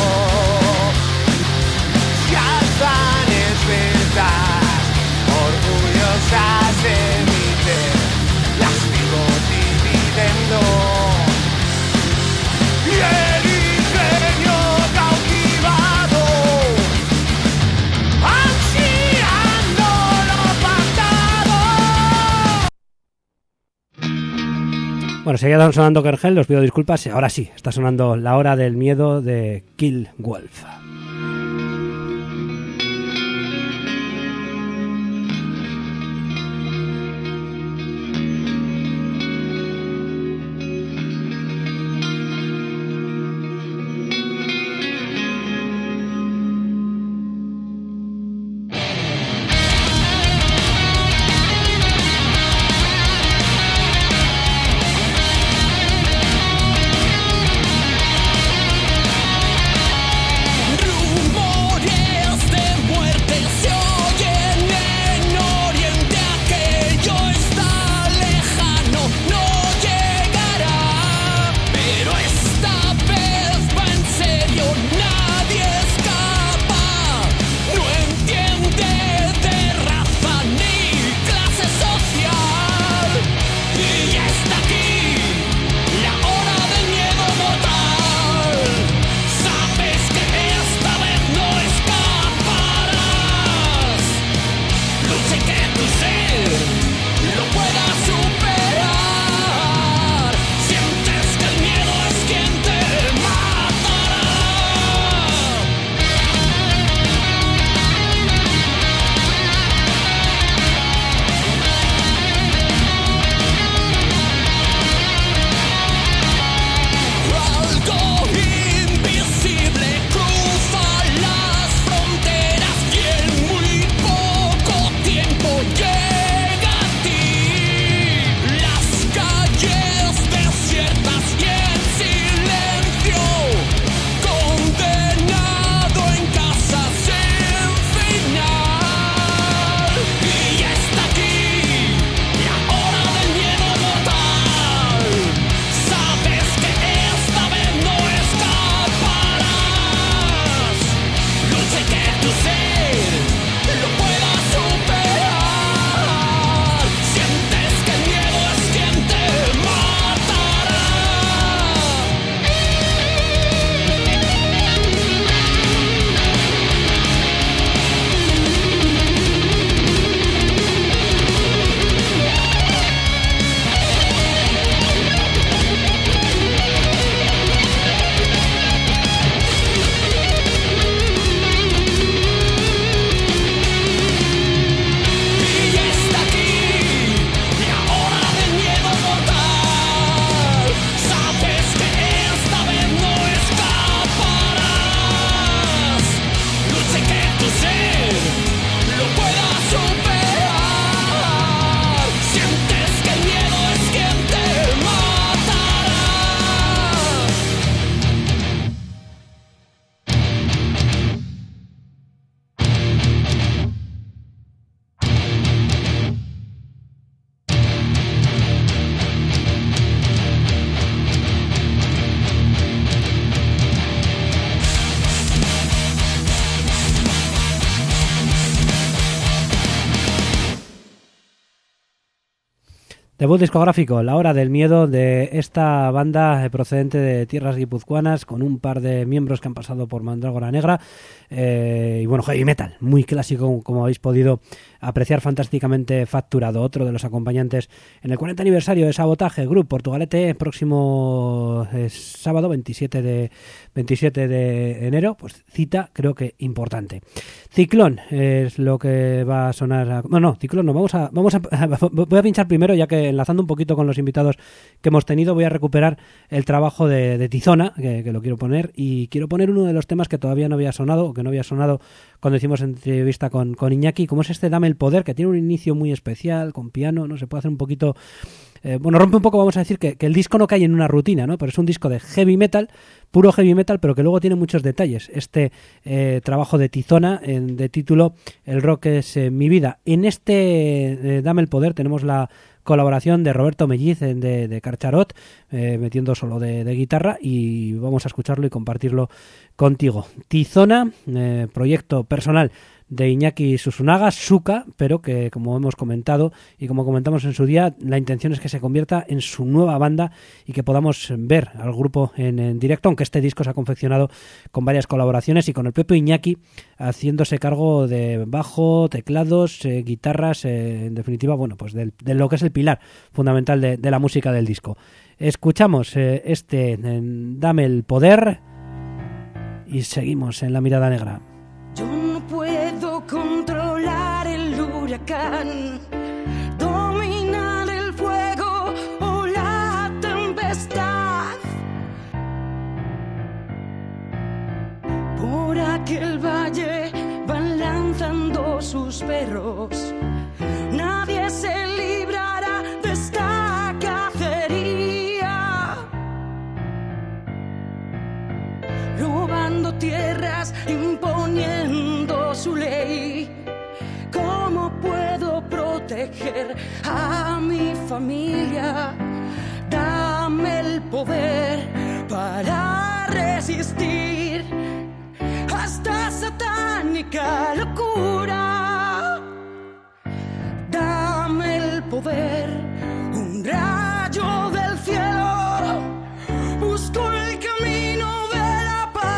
Se alzan esbeltas, orgullosas de emiten, lástigo dividendo. Y el ingenio cautivado, ansiando lo pactado. Bueno, seguía sonando Kergel, os pido disculpas. Ahora sí, está sonando La Hora del Miedo de Kill Wolf. Thank Debut discográfico, La Hora del Miedo, de esta banda procedente de tierras guipuzcoanas, con un par de miembros que han pasado por Mandrágora Negra, y bueno, heavy metal, muy clásico, como habéis podido apreciar, fantásticamente facturado. Otro de los acompañantes en el 40 aniversario de Sabotaje Group Portugalete, próximo sábado 27 de enero, pues cita creo que importante. Ciclón es lo que va a sonar. No, Ciclón no, voy a pinchar primero, ya que enlazando un poquito con los invitados que hemos tenido, voy a recuperar el trabajo de Tizona, que lo quiero poner, y quiero poner uno de los temas que todavía no había sonado, o que no había sonado cuando hicimos entrevista con Iñaki, como es este Dame el Poder, que tiene un inicio muy especial, con piano, no se puede hacer un poquito... rompe un poco, vamos a decir, que el disco no cae en una rutina, ¿no? Pero es un disco de heavy metal, puro heavy metal, pero que luego tiene muchos detalles. Este trabajo de Tizona, de título El rock es mi vida. En este Dame el Poder tenemos la colaboración de Roberto Melliz de Carcharot, metiendo solo de guitarra, y vamos a escucharlo y compartirlo contigo. Tizona, proyecto personal de Iñaki Susunaga, Suka, pero que, como hemos comentado y como comentamos en su día, la intención es que se convierta en su nueva banda y que podamos ver al grupo en directo, aunque este disco se ha confeccionado con varias colaboraciones y con el propio Iñaki haciéndose cargo de bajo, teclados, guitarras, en definitiva, bueno, pues de lo que es el pilar fundamental de la música del disco. Escuchamos Dame el Poder y seguimos en La Mirada Negra. Yo no puedo controlar el huracán, dominar el fuego o la tempestad. Por aquel valle van lanzando sus perros, nadie se librará de esta cacería, robando tierras, imponiendo su ley. ¿Cómo puedo proteger a mi familia? Dame el poder para resistir a esta satánica locura. Dame el poder, un rayo del cielo, busco el camino de la paz.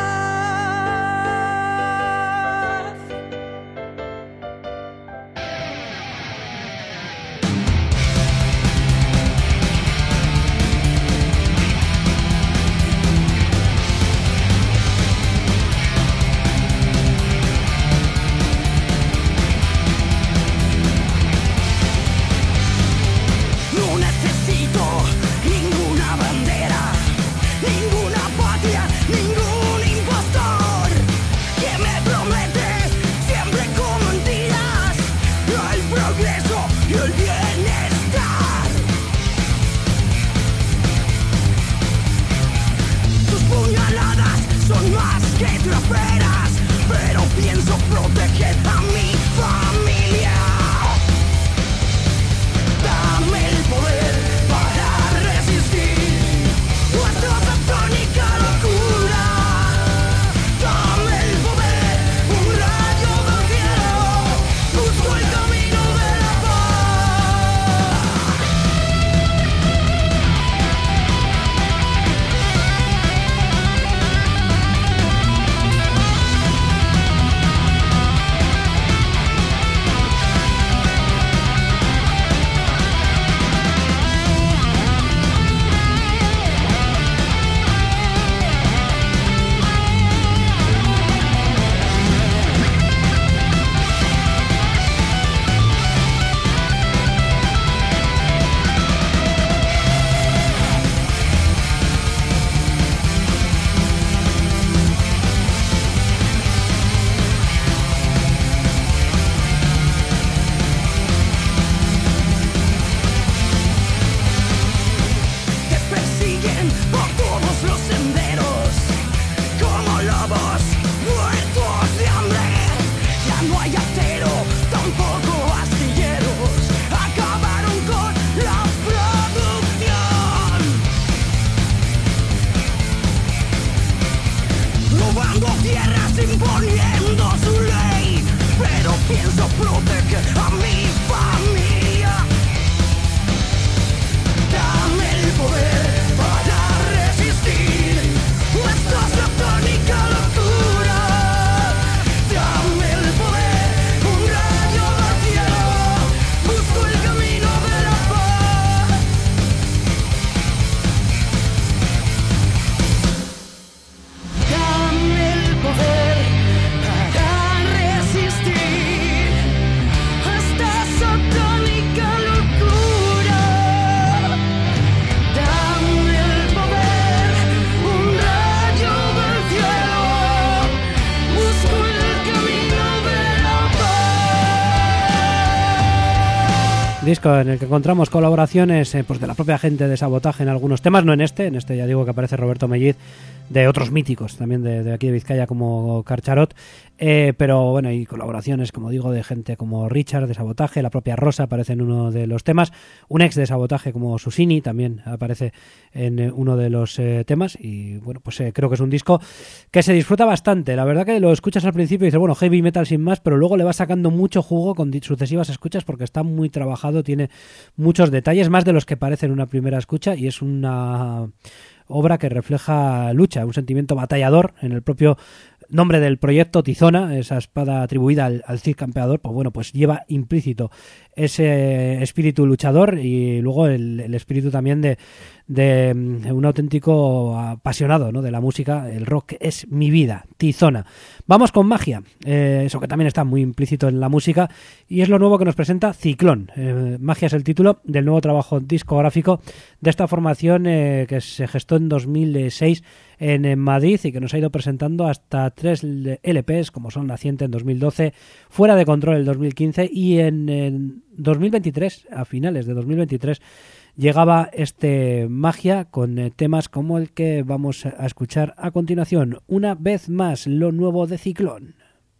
disco en el que encontramos colaboraciones pues de la propia gente de Sabotaje en algunos temas, no en este ya digo que aparece Roberto Melliz, de otros míticos también de aquí de Vizcaya como Carcharot, pero bueno, hay colaboraciones, como digo, de gente como Richard de Sabotaje, la propia Rosa aparece en uno de los temas, un ex de Sabotaje como Susini también aparece en uno de los temas, y bueno, pues creo que es un disco que se disfruta bastante. La verdad que lo escuchas al principio y dices, bueno, heavy metal sin más, pero luego le vas sacando mucho jugo con sucesivas escuchas porque está muy trabajado, tiene muchos detalles, más de los que parece en una primera escucha, y es una obra que refleja lucha, un sentimiento batallador en el propio nombre del proyecto. Tizona, esa espada atribuida al Cid Campeador, pues bueno, pues lleva implícito ese espíritu luchador y luego el espíritu también de un auténtico apasionado, ¿no?, de la música. El rock es mi vida, Tizona. Vamos con Magia, eso que también está muy implícito en la música, y es lo nuevo que nos presenta Ciclón. Magia es el título del nuevo trabajo discográfico de esta formación que se gestó en 2006 en Madrid y que nos ha ido presentando hasta 3 LPs, como son Naciente en 2012, Fuera de Control en 2015 y en 2023, a finales de 2023, llegaba este Magia con temas como el que vamos a escuchar a continuación. Una vez más, lo nuevo de Ciclón.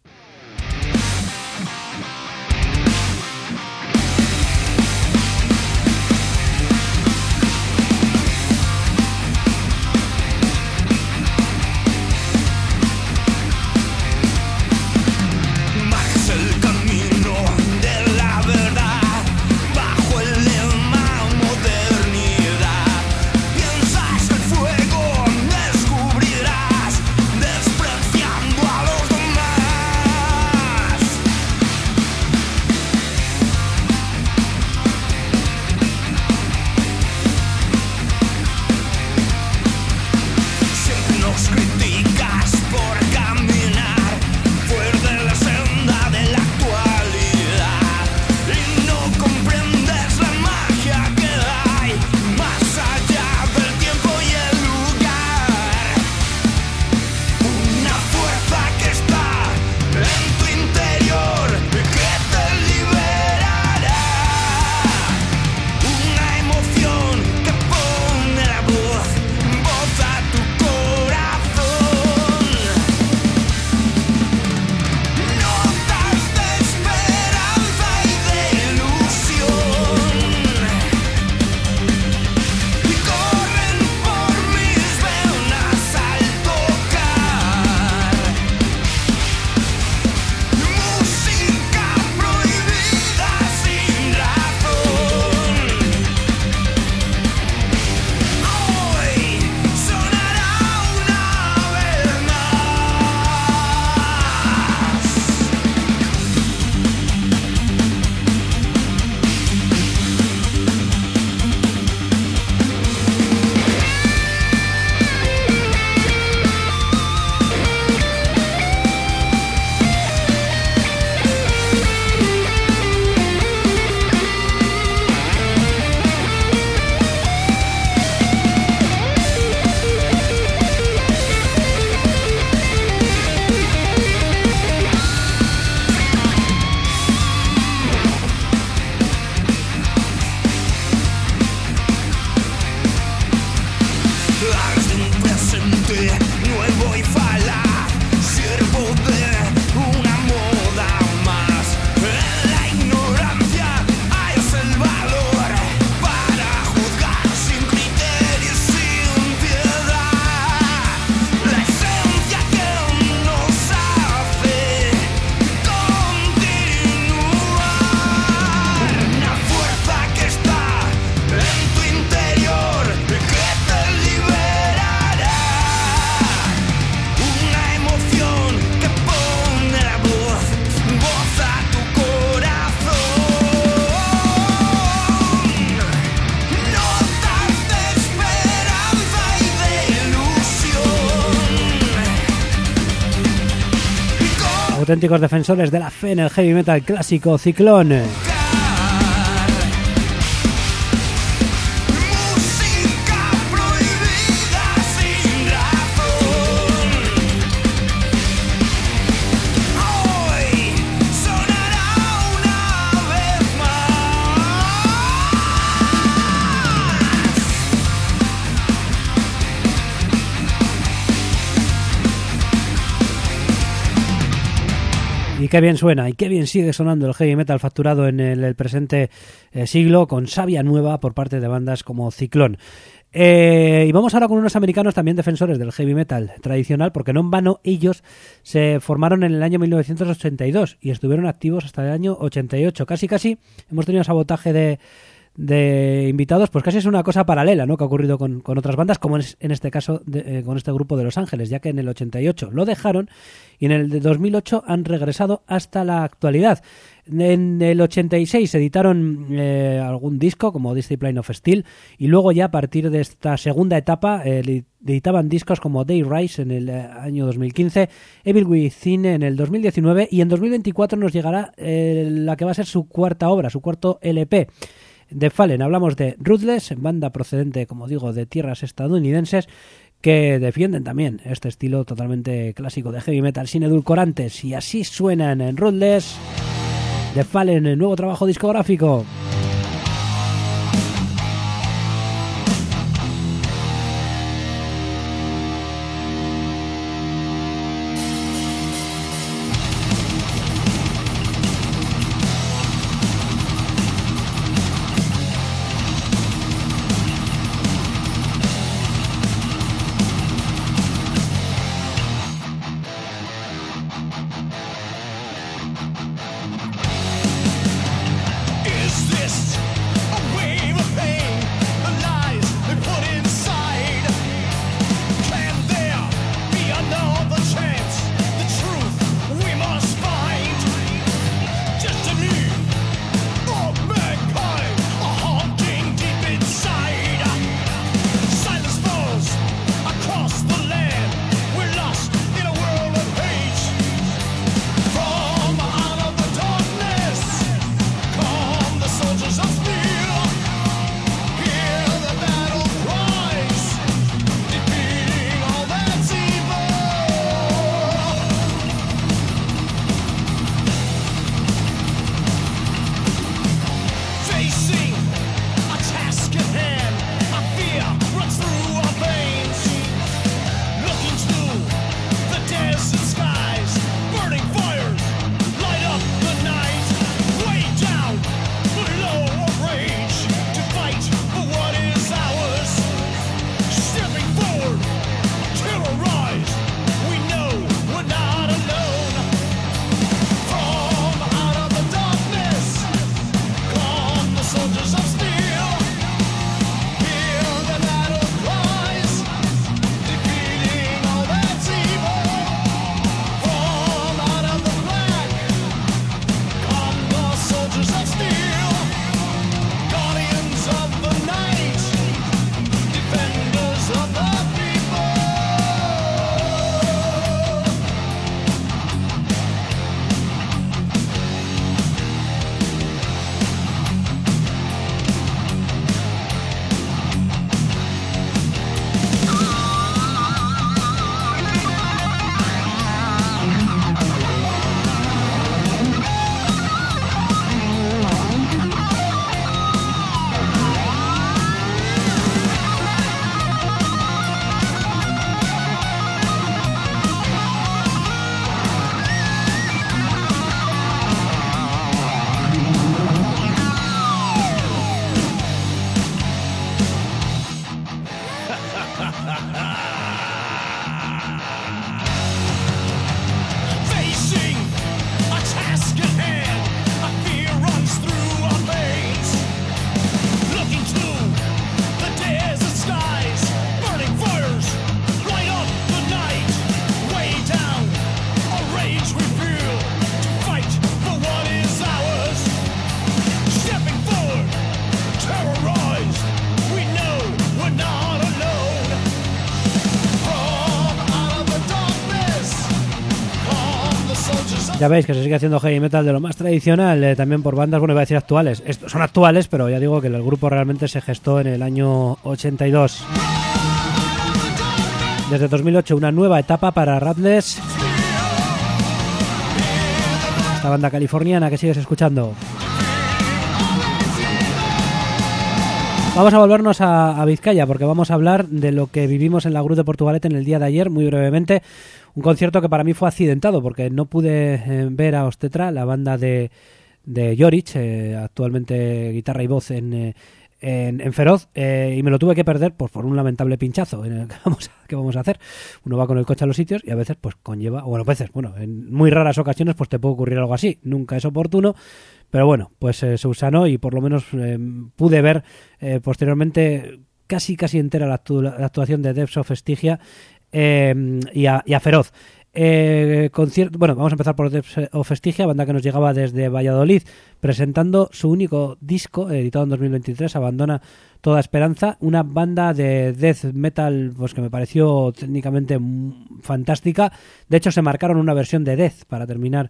Despreciando a los demás. auténticos defensores de la fe en el heavy metal clásico, Ciclón. qué bien suena, y qué bien sigue sonando el heavy metal facturado en el presente siglo, con savia nueva por parte de bandas como Ciclón. Y vamos ahora con unos americanos también defensores del heavy metal tradicional, porque no en vano ellos se formaron en el año 1982 y estuvieron activos hasta el año 88. Casi hemos tenido sabotaje de invitados, pues casi es una cosa paralela, ¿no?, que ha ocurrido con otras bandas, como es en este caso con este grupo de Los Ángeles, ya que en el 88 lo dejaron y en el de 2008 han regresado hasta la actualidad. En el 86 editaron algún disco como Discipline of Steel, y luego ya a partir de esta segunda etapa editaban discos como Day Rise en el año 2015, Evil Within en el 2019, y en 2024 nos llegará la que va a ser su cuarta obra, su cuarto LP. The Fallen. Hablamos de Ruthless, banda procedente, como digo, de tierras estadounidenses, que defienden también este estilo totalmente clásico de heavy metal sin edulcorantes, y así suenan en Ruthless, The Fallen, el nuevo trabajo discográfico. Ya veis que se sigue haciendo heavy metal de lo más tradicional, también por bandas, bueno, iba a decir actuales. Son actuales, pero ya digo que el grupo realmente se gestó en el año 82. Desde 2008, una nueva etapa para Ruthless, esta banda californiana que sigues escuchando. Vamos a volvernos a Vizcaya, porque vamos a hablar de lo que vivimos en la GRUP de Portugalete en el día de ayer, muy brevemente. Un concierto que para mí fue accidentado, porque no pude ver a Ostetra, la banda de Joric, actualmente guitarra y voz en Feroz, y me lo tuve que perder pues, por un lamentable pinchazo. ¿Qué vamos a hacer? Uno va con el coche a los sitios y a veces pues conlleva, en muy raras ocasiones pues te puede ocurrir algo así. Nunca es oportuno, pero bueno, pues se subsanó y por lo menos pude ver posteriormente casi entera la actuación de Depths of Stygia y a Feroz. Vamos a empezar por Depths of Stygia, banda que nos llegaba desde Valladolid, presentando su único disco, editado en 2023, Abandona toda esperanza, una banda de death metal pues que me pareció técnicamente fantástica. De hecho, se marcaron una versión de death para terminar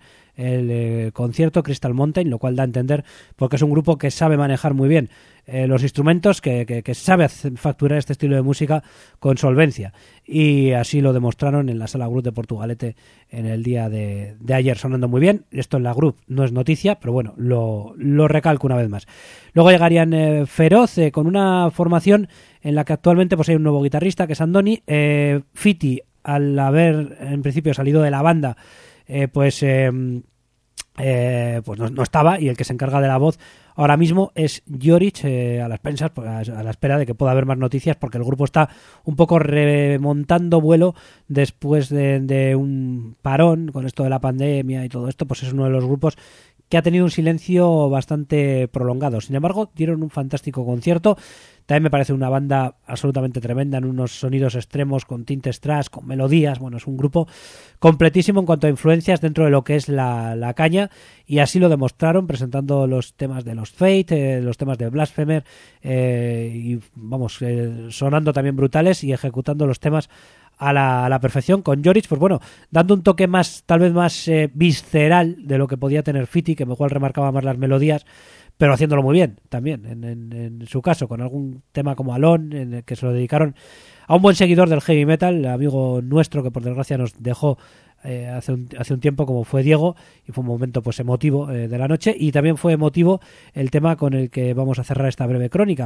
el concierto, Crystal Mountain, lo cual da a entender porque es un grupo que sabe manejar muy bien los instrumentos, que sabe facturar este estilo de música con solvencia, y así lo demostraron en la sala GRUP de Portugalete en el día de ayer, sonando muy bien. Esto en la GRUP no es noticia, pero bueno, lo recalco una vez más. Luego llegarían Feroz con una formación en la que actualmente pues hay un nuevo guitarrista, que es Andoni. Fiti, al haber en principio salido de la banda, pues no estaba, y el que se encarga de la voz ahora mismo es Joric, a las pensas, pues, a la espera de que pueda haber más noticias, porque el grupo está un poco remontando vuelo después de un parón con esto de la pandemia y todo esto. Pues es uno de los grupos que ha tenido un silencio bastante prolongado. Sin embargo, dieron un fantástico concierto. También me parece una banda absolutamente tremenda, en unos sonidos extremos, con tintes thrash, con melodías. Bueno, es un grupo completísimo en cuanto a influencias dentro de lo que es la caña, y así lo demostraron presentando los temas de los Fate, los temas de Blasphemer, y vamos, sonando también brutales y ejecutando los temas a la perfección, con Joric, pues bueno, dando un toque más, tal vez más visceral de lo que podía tener Fiti, que mejor remarcaba más las melodías, pero haciéndolo muy bien también, en su caso, con algún tema como Alone, en el que se lo dedicaron a un buen seguidor del heavy metal, amigo nuestro que por desgracia nos dejó hace un tiempo, como fue Diego, y fue un momento pues emotivo de la noche. Y también fue emotivo el tema con el que vamos a cerrar esta breve crónica,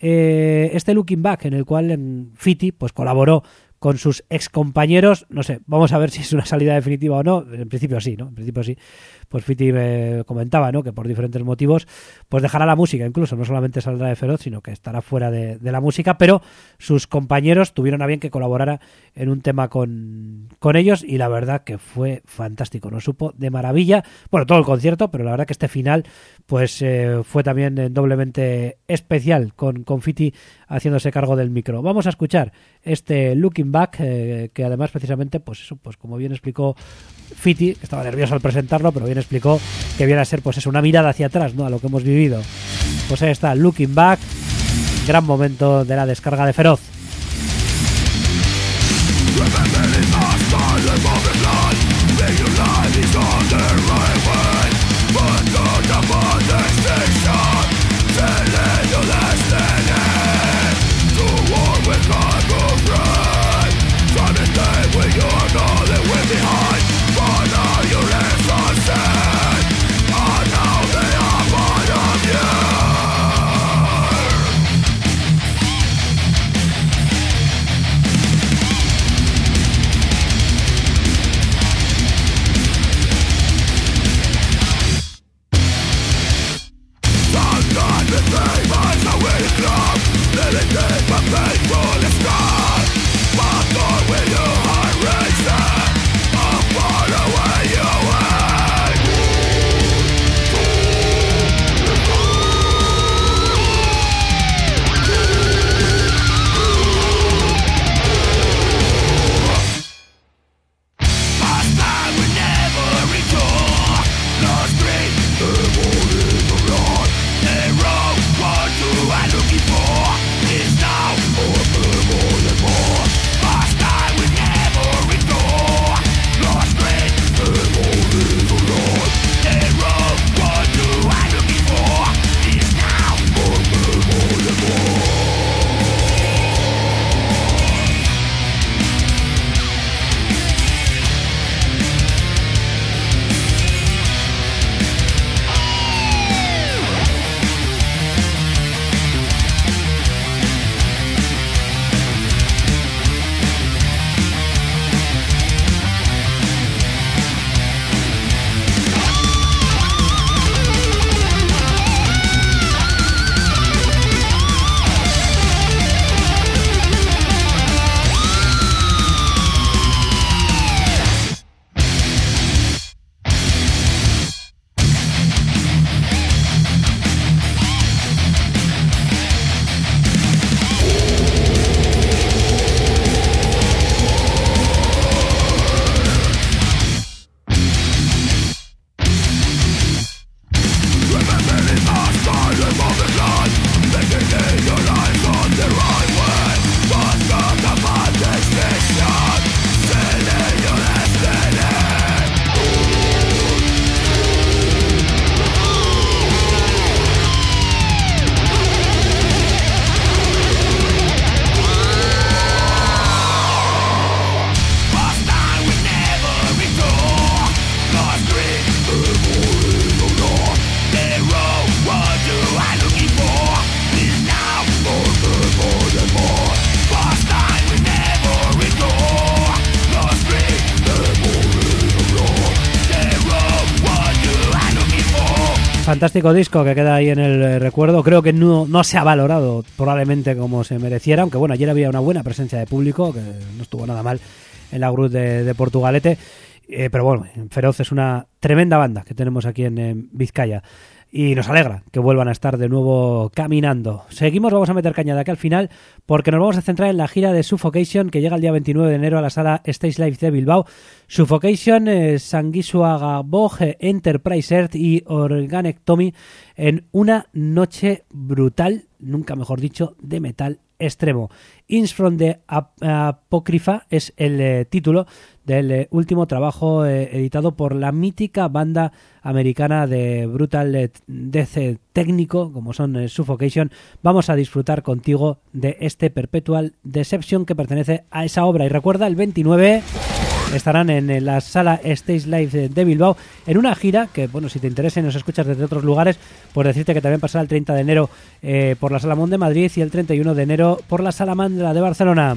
este Looking Back, en el cual Fiti pues colaboró con sus ex compañeros. No sé, vamos a ver si es una salida definitiva o no. En principio sí, ¿no? En principio sí. Pues Fiti me comentaba, ¿no?, que por diferentes motivos pues dejará la música, incluso no solamente saldrá de Feroz, sino que estará fuera de la música, pero sus compañeros tuvieron a bien que colaborara en un tema con ellos, y la verdad que fue fantástico, nos supo de maravilla, bueno, todo el concierto, pero la verdad que este final pues fue también doblemente especial, con Fiti haciéndose cargo del micro. Vamos a escuchar este Looking Back, que además precisamente pues eso, pues como bien explicó Fiti, que estaba nervioso al presentarlo, pero bien explicó que viene a ser pues eso, una mirada hacia atrás, ¿no?, a lo que hemos vivido. Pues ahí está, Looking Back, gran momento de la descarga de Feroz. Yeah. fantástico disco que queda ahí en el recuerdo. Creo que no se ha valorado probablemente como se mereciera, aunque bueno, ayer había una buena presencia de público, que no estuvo nada mal en la Cruz de Portugalete. Pero bueno, Feroz es una tremenda banda que tenemos aquí en Vizcaya. Y nos alegra que vuelvan a estar de nuevo caminando. Seguimos, vamos a meter caña de aquí al final, porque nos vamos a centrar en la gira de Suffocation, que llega el día 29 de enero a la sala Stage Live de Bilbao. Suffocation, Sanguisuaga Bog, Enterprise Earth y Organectomy en una noche brutal, nunca mejor dicho, de metal extremo. Inns from the Apocrypha es el título del último trabajo editado por la mítica banda americana de brutal death técnico como son Suffocation. Vamos a disfrutar contigo de este Perpetual Deception que pertenece a esa obra. Y recuerda, el 29 estarán en la sala Stage Live de Bilbao en una gira que, bueno, si te interesa y nos escuchas desde otros lugares, pues decirte que también pasará el 30 de enero por la Sala Mont de Madrid y el 31 de enero por la Sala Mandra de Barcelona.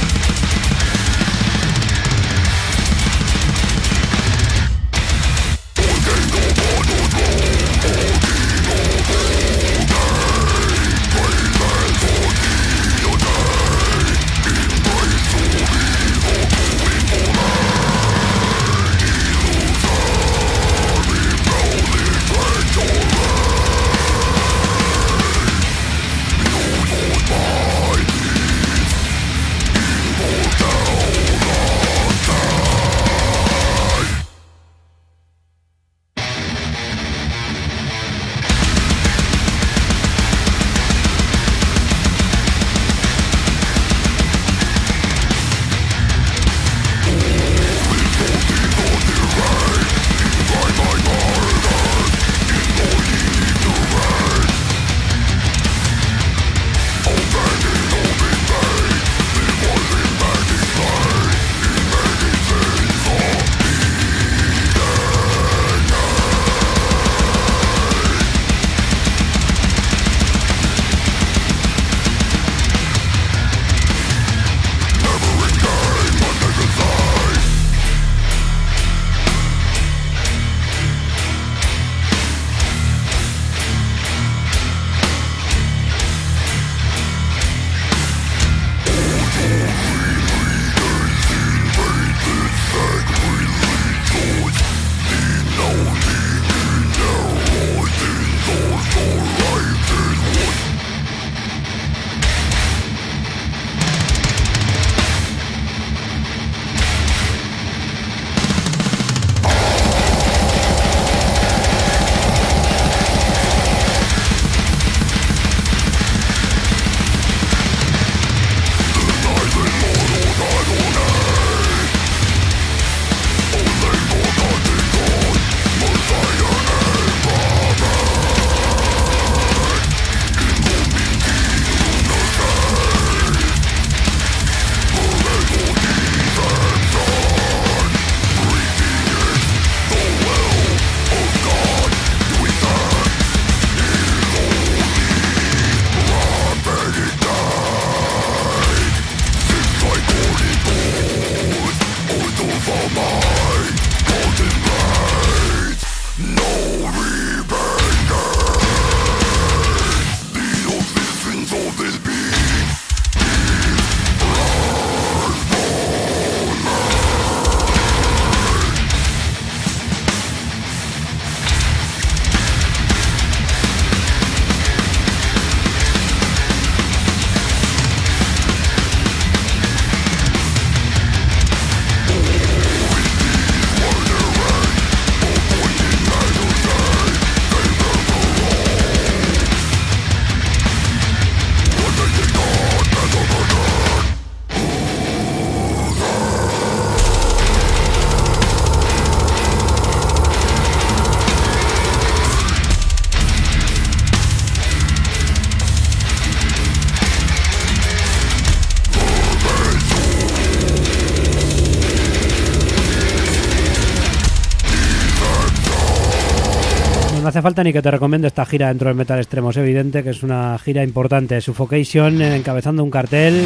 No hace falta ni que te recomiende esta gira dentro del metal extremo. Es evidente que es una gira importante. Suffocation encabezando un cartel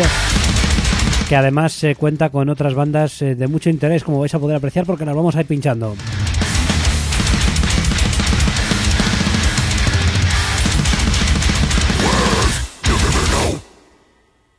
que además cuenta con otras bandas de mucho interés, como vais a poder apreciar, porque las vamos a ir pinchando.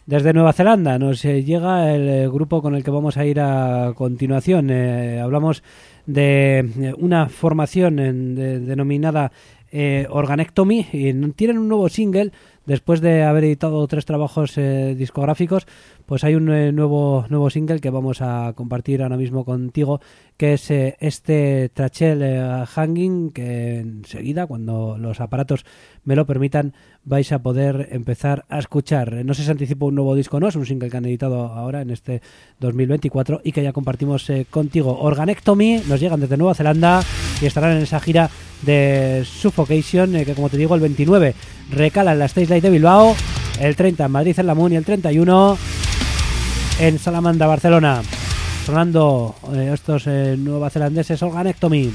Desde Nueva Zelanda nos llega el grupo con el que vamos a ir a continuación. Hablamos de una formación denominada Organectomy, y tienen un nuevo single. Después de haber editado 3 trabajos discográficos, pues hay un nuevo single que vamos a compartir ahora mismo contigo, que es este Trachel Hanging, que enseguida, cuando los aparatos me lo permitan, vais a poder empezar a escuchar. No sé si anticipo un nuevo disco o no, es un single que han editado ahora en este 2024 y que ya compartimos contigo. Organectomy nos llegan desde Nueva Zelanda y estarán en esa gira de Suffocation, que como te digo, el 29 recala en la Stage Light de Bilbao, el 30 en Madrid en la Moon y el 31 en Salamandra, Barcelona. Sonando estos neozelandeses Organectomy.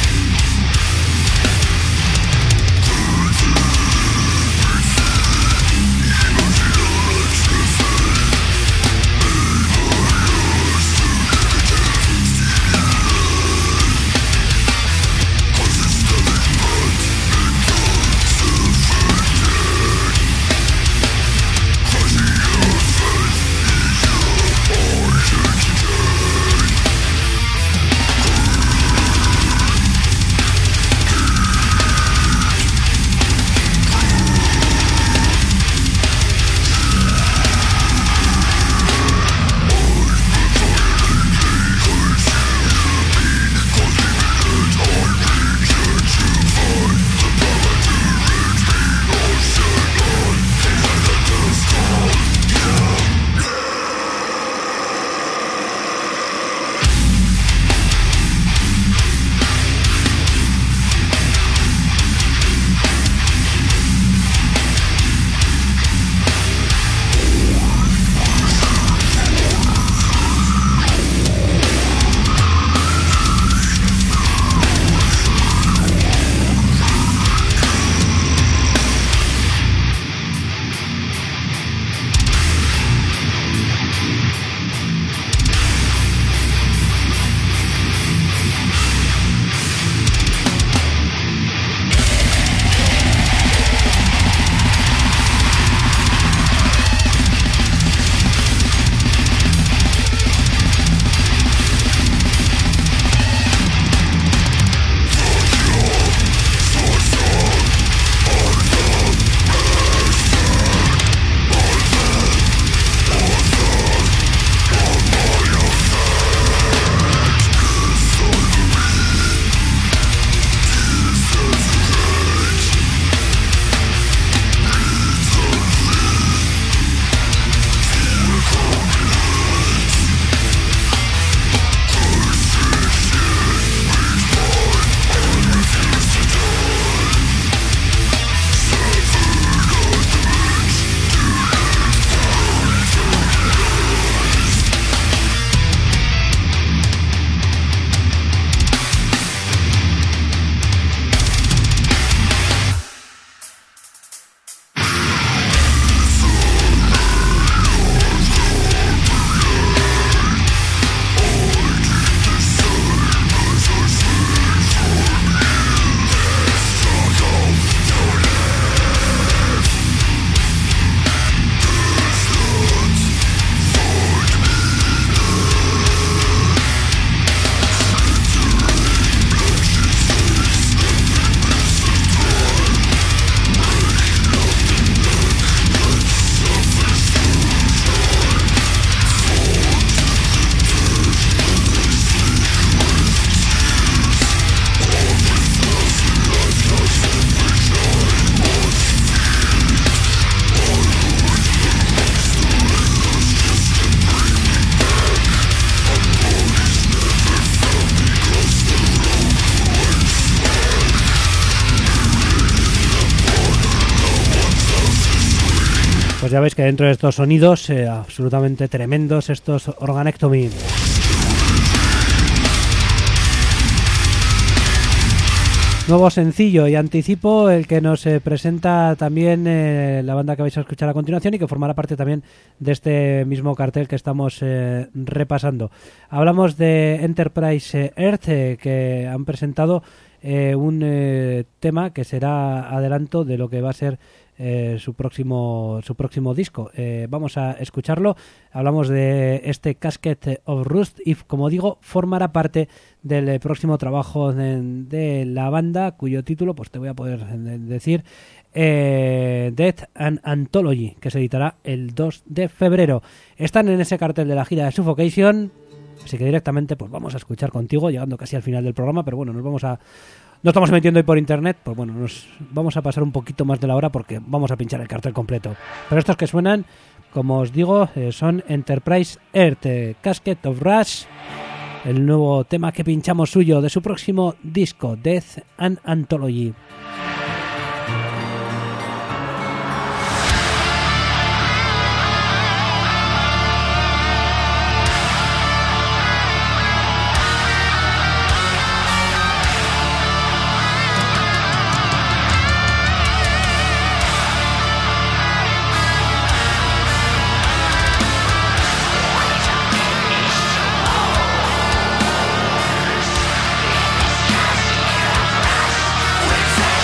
Pues ya veis que dentro de estos sonidos absolutamente tremendos, estos Organectomy. Nuevo sencillo, y anticipo el que nos presenta también la banda que vais a escuchar a continuación y que formará parte también de este mismo cartel que estamos repasando. Hablamos de Enterprise Earth, que han presentado un tema que será adelanto de lo que va a ser su próximo disco. Vamos a escucharlo. Hablamos de este Casket of Rust y, como digo, formará parte del próximo trabajo de la banda, cuyo título pues te voy a poder decir, Death and Anthology, que se editará el 2 de febrero. Están en ese cartel de la gira de Suffocation, así que directamente pues vamos a escuchar contigo, llegando casi al final del programa, pero bueno, no estamos metiendo hoy por internet, pues bueno, nos vamos a pasar un poquito más de la hora porque vamos a pinchar el cartel completo. Pero estos que suenan, como os digo, son Enterprise Earth, Casket of Rust, el nuevo tema que pinchamos suyo de su próximo disco, Death and Anthology. We'll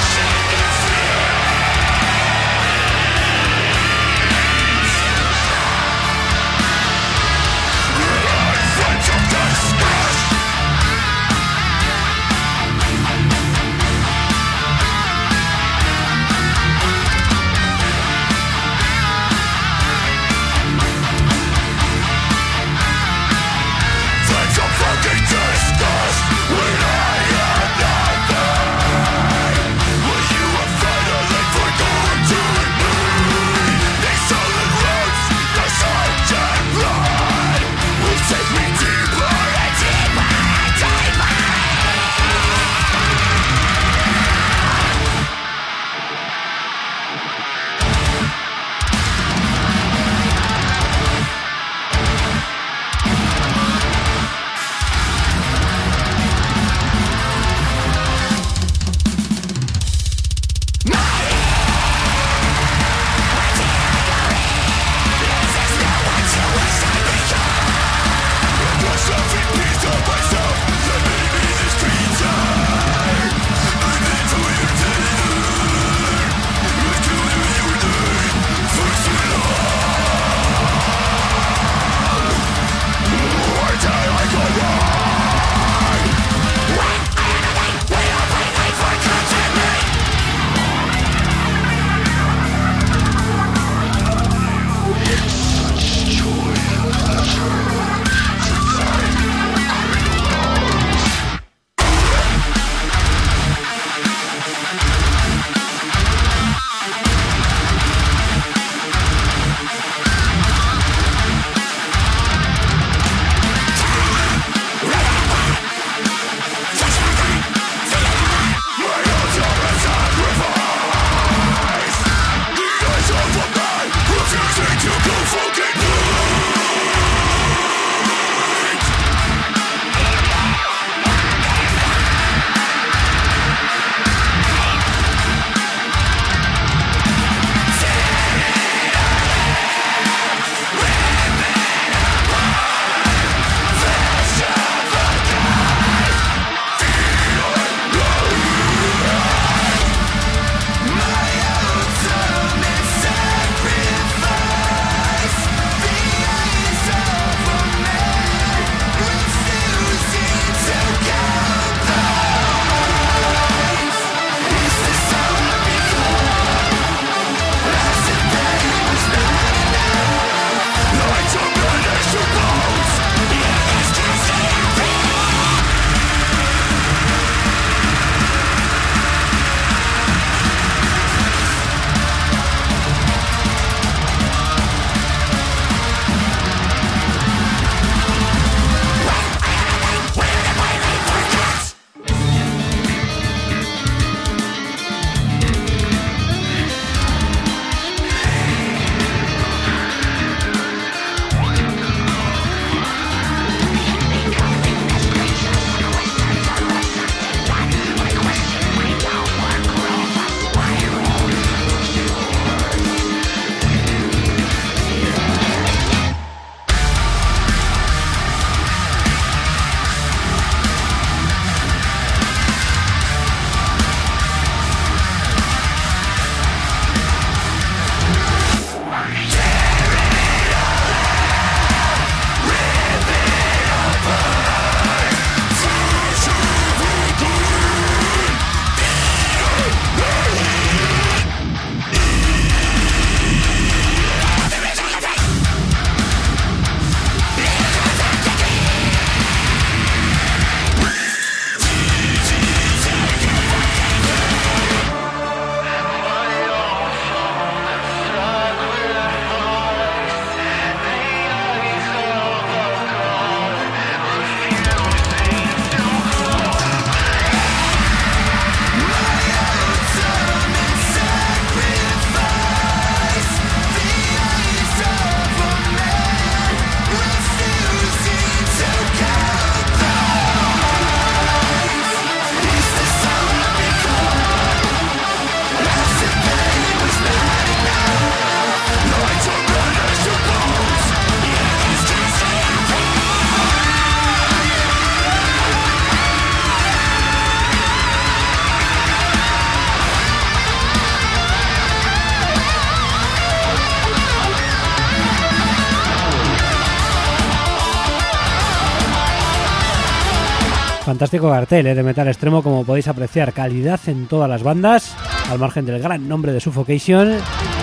Fantástico cartel de Metal Extremo, como podéis apreciar, calidad en todas las bandas, al margen del gran nombre de Suffocation.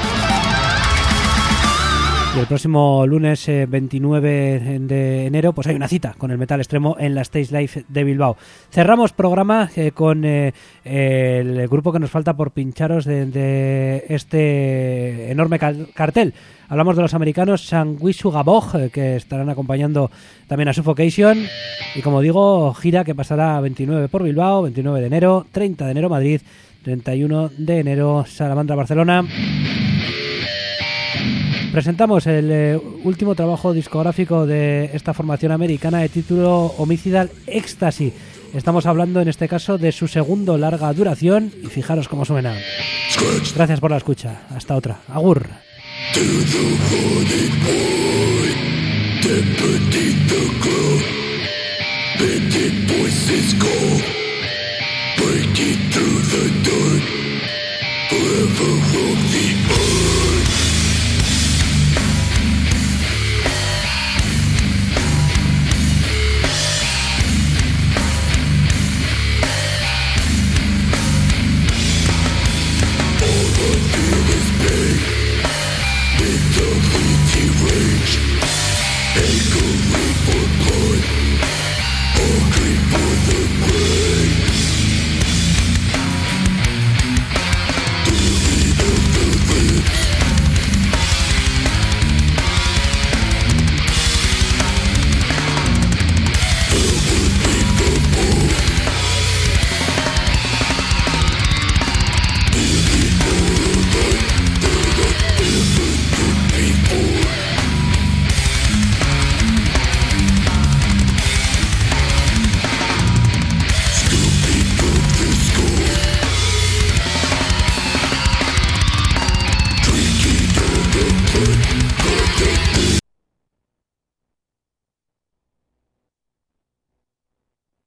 Y el próximo lunes 29 de enero pues hay una cita con el Metal Extremo en la Stage Live de Bilbao. Cerramos programa con el grupo que nos falta por pincharos de este enorme cartel. Hablamos de los americanos Sanguisu Gabog, que estarán acompañando también a Suffocation. Y como digo, gira que pasará 29 por Bilbao, 29 de enero, 30 de enero Madrid, 31 de enero Salamandra, Barcelona. Presentamos el último trabajo discográfico de esta formación americana de título Homicidal Ecstasy. Estamos hablando en este caso de su segundo larga duración y fijaros cómo suena. Gracias por la escucha. Hasta otra. Agur. Forever walk the earth.